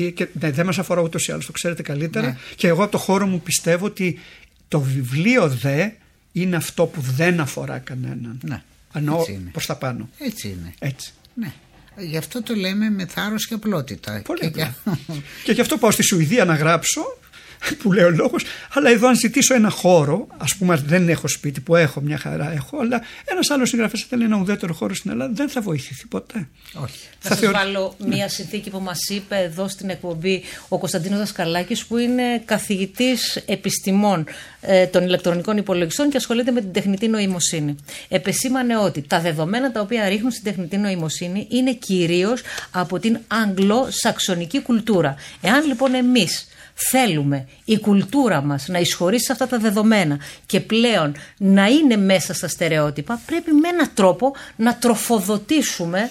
δεν μας αφορά ούτως ή άλλως, το ξέρετε καλύτερα. Ναι. Και εγώ από το χώρο μου πιστεύω ότι το βιβλίο είναι αυτό που δεν αφορά κανέναν. Ναι. Ανώ προς τα πάνω. Έτσι είναι. Έτσι. Ναι. Γι' αυτό το λέμε με θάρρος και απλότητα. Και γι' αυτό πάω στη Σουηδία να γράψω, που λέει ο λόγος, αλλά εδώ αν ζητήσω ένα χώρο, ας πούμε δεν έχω σπίτι, που έχω μια χαρά έχω, αλλά ένας άλλος συγγραφέας θέλει ένα ουδέτερο χώρο στην Ελλάδα, δεν θα βοηθηθεί ποτέ. Όχι. Θα σας βάλω μια συνθήκη που μας είπε εδώ στην εκπομπή ο Κωνσταντίνος Δασκαλάκης, που είναι καθηγητής επιστημών των ηλεκτρονικών υπολογιστών και ασχολείται με την τεχνητή νοημοσύνη. Επεσήμανε ότι τα δεδομένα τα οποία ρίχνουν στην τεχνητή νοημοσύνη είναι κυρίως από την αγγλο-σαξονική κουλτούρα. Εάν λοιπόν εμείς θέλουμε η κουλτούρα μας να εισχωρήσει σε αυτά τα δεδομένα και πλέον να είναι μέσα στα στερεότυπα, πρέπει με έναν τρόπο να τροφοδοτήσουμε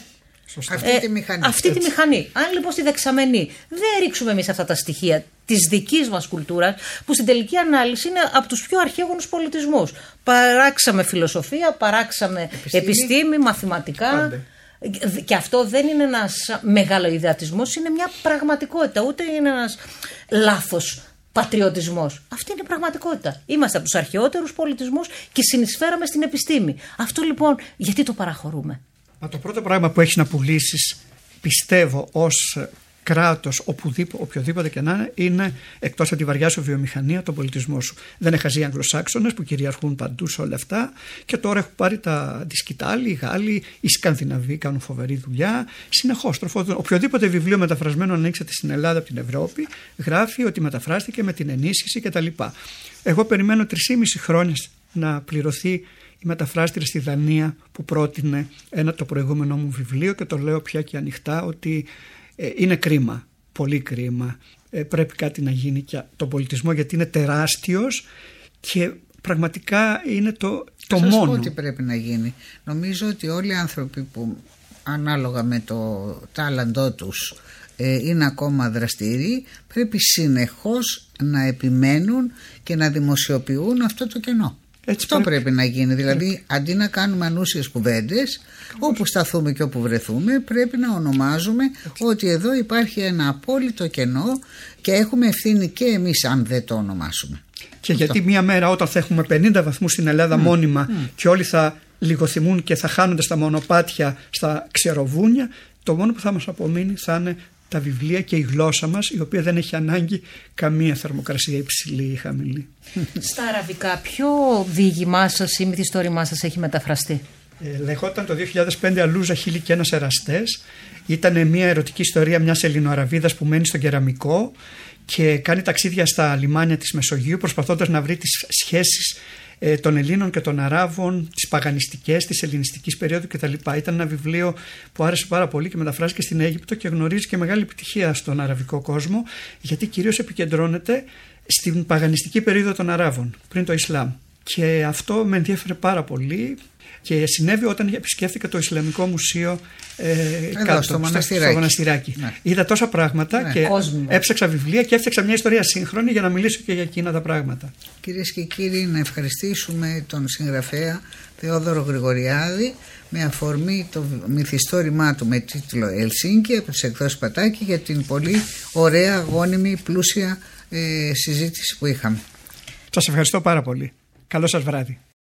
αυτή τη μηχανή. Αν λοιπόν στη δεξαμενή δεν ρίξουμε εμείς αυτά τα στοιχεία της δικής μας κουλτούρας, που στην τελική ανάλυση είναι από τους πιο αρχαίγονους πολιτισμούς. Παράξαμε φιλοσοφία, παράξαμε επιστήμη, μαθηματικά. Πάντε. Και αυτό δεν είναι ένας μεγαλοειδεατισμός, είναι μια πραγματικότητα, ούτε είναι ένας λάθος πατριωτισμός. Αυτή είναι η πραγματικότητα. Είμαστε από τους αρχαιότερους πολιτισμούς και συνεισφέραμε στην επιστήμη. Αυτό λοιπόν, γιατί το παραχωρούμε? Μα το πρώτο πράγμα που έχεις να πουλήσεις, πιστεύω, ως κράτος, οποιοδήποτε και να είναι, εκτός από τη βαριά σου βιομηχανία, τον πολιτισμό σου. Δεν έχασ' οι Αγγλοσάξονες που κυριαρχούν παντού σε όλα αυτά, και τώρα έχουν πάρει τη σκητάλη, οι Γάλλοι, οι Σκανδιναβοί κάνουν φοβερή δουλειά. Συνεχώς τροφοδοτούν. Οποιοδήποτε βιβλίο μεταφρασμένο ανοίξετε στην Ελλάδα από την Ευρώπη, γράφει ότι μεταφράστηκε με την ενίσχυση κτλ. Εγώ περιμένω 3,5 χρόνια να πληρωθεί η μεταφράστρια στη Δανία που πρότεινε το προηγούμενο μου βιβλίο, και το λέω πια και ανοιχτά ότι είναι κρίμα, πολύ κρίμα. Πρέπει κάτι να γίνει για τον πολιτισμό, γιατί είναι τεράστιος και πραγματικά είναι το μόνο. Θα σας πω τι πρέπει να γίνει. Νομίζω ότι όλοι οι άνθρωποι που ανάλογα με το τάλαντό τους είναι ακόμα δραστήριοι, πρέπει συνεχώς να επιμένουν και να δημοσιοποιούν αυτό το κενό. Αυτό πρέπει να γίνει. Δηλαδή, αντί να κάνουμε ανούσιες κουβέντες, όπου σταθούμε και όπου βρεθούμε, πρέπει να ονομάζουμε ότι εδώ υπάρχει ένα απόλυτο κενό και έχουμε ευθύνη και εμείς αν δεν το ονομάσουμε. Και γιατί μία μέρα, όταν θα έχουμε 50 βαθμούς στην Ελλάδα μόνιμα και όλοι θα λιγοθυμούν και θα χάνονται στα μονοπάτια, στα ξεροβούνια, το μόνο που θα μας απομείνει θα είναι τα βιβλία και η γλώσσα μας, η οποία δεν έχει ανάγκη καμία θερμοκρασία υψηλή ή χαμηλή. Στα αραβικά, ποιο διήγημά σας ή μυθιστόρημά σας έχει μεταφραστεί? Λεγόταν το 2005 «Αλούζα, χείλη και ένας εραστές». Ήταν μια ερωτική ιστορία μιας Ελληνοαραβίδας που μένει στον Κεραμικό και κάνει ταξίδια στα λιμάνια της Μεσογείου, προσπαθώντας να βρει τις σχέσεις των Ελλήνων και των Αράβων, τις παγανιστικές, της ελληνιστικής περίοδου κτλ. Ήταν ένα βιβλίο που άρεσε πάρα πολύ και μεταφράστηκε στην Αίγυπτο και γνωρίζει και μεγάλη επιτυχία στον αραβικό κόσμο, γιατί κυρίως επικεντρώνεται στην παγανιστική περίοδο των Αράβων, πριν το Ισλάμ. Και αυτό με ενδιέφερε πάρα πολύ. Και συνέβη όταν επισκέφθηκα το Ισλαμικό Μουσείο κάτω, στο Μοναστηράκι. Ναι. Είδα τόσα πράγματα και έψαξα βιβλία και έφτιαξα μια ιστορία σύγχρονη για να μιλήσω και για εκείνα τα πράγματα. Κυρίες και κύριοι, να ευχαριστήσουμε τον συγγραφέα Θεόδωρο Γρηγοριάδη με αφορμή το μυθιστόρημά του με τίτλο «Ελσίνκι» από τις εκδόσεις Πατάκη για την πολύ ωραία, γόνιμη, πλούσια συζήτηση που είχαμε. Σας ευχαριστώ πάρα πολύ. Καλό σας βράδυ.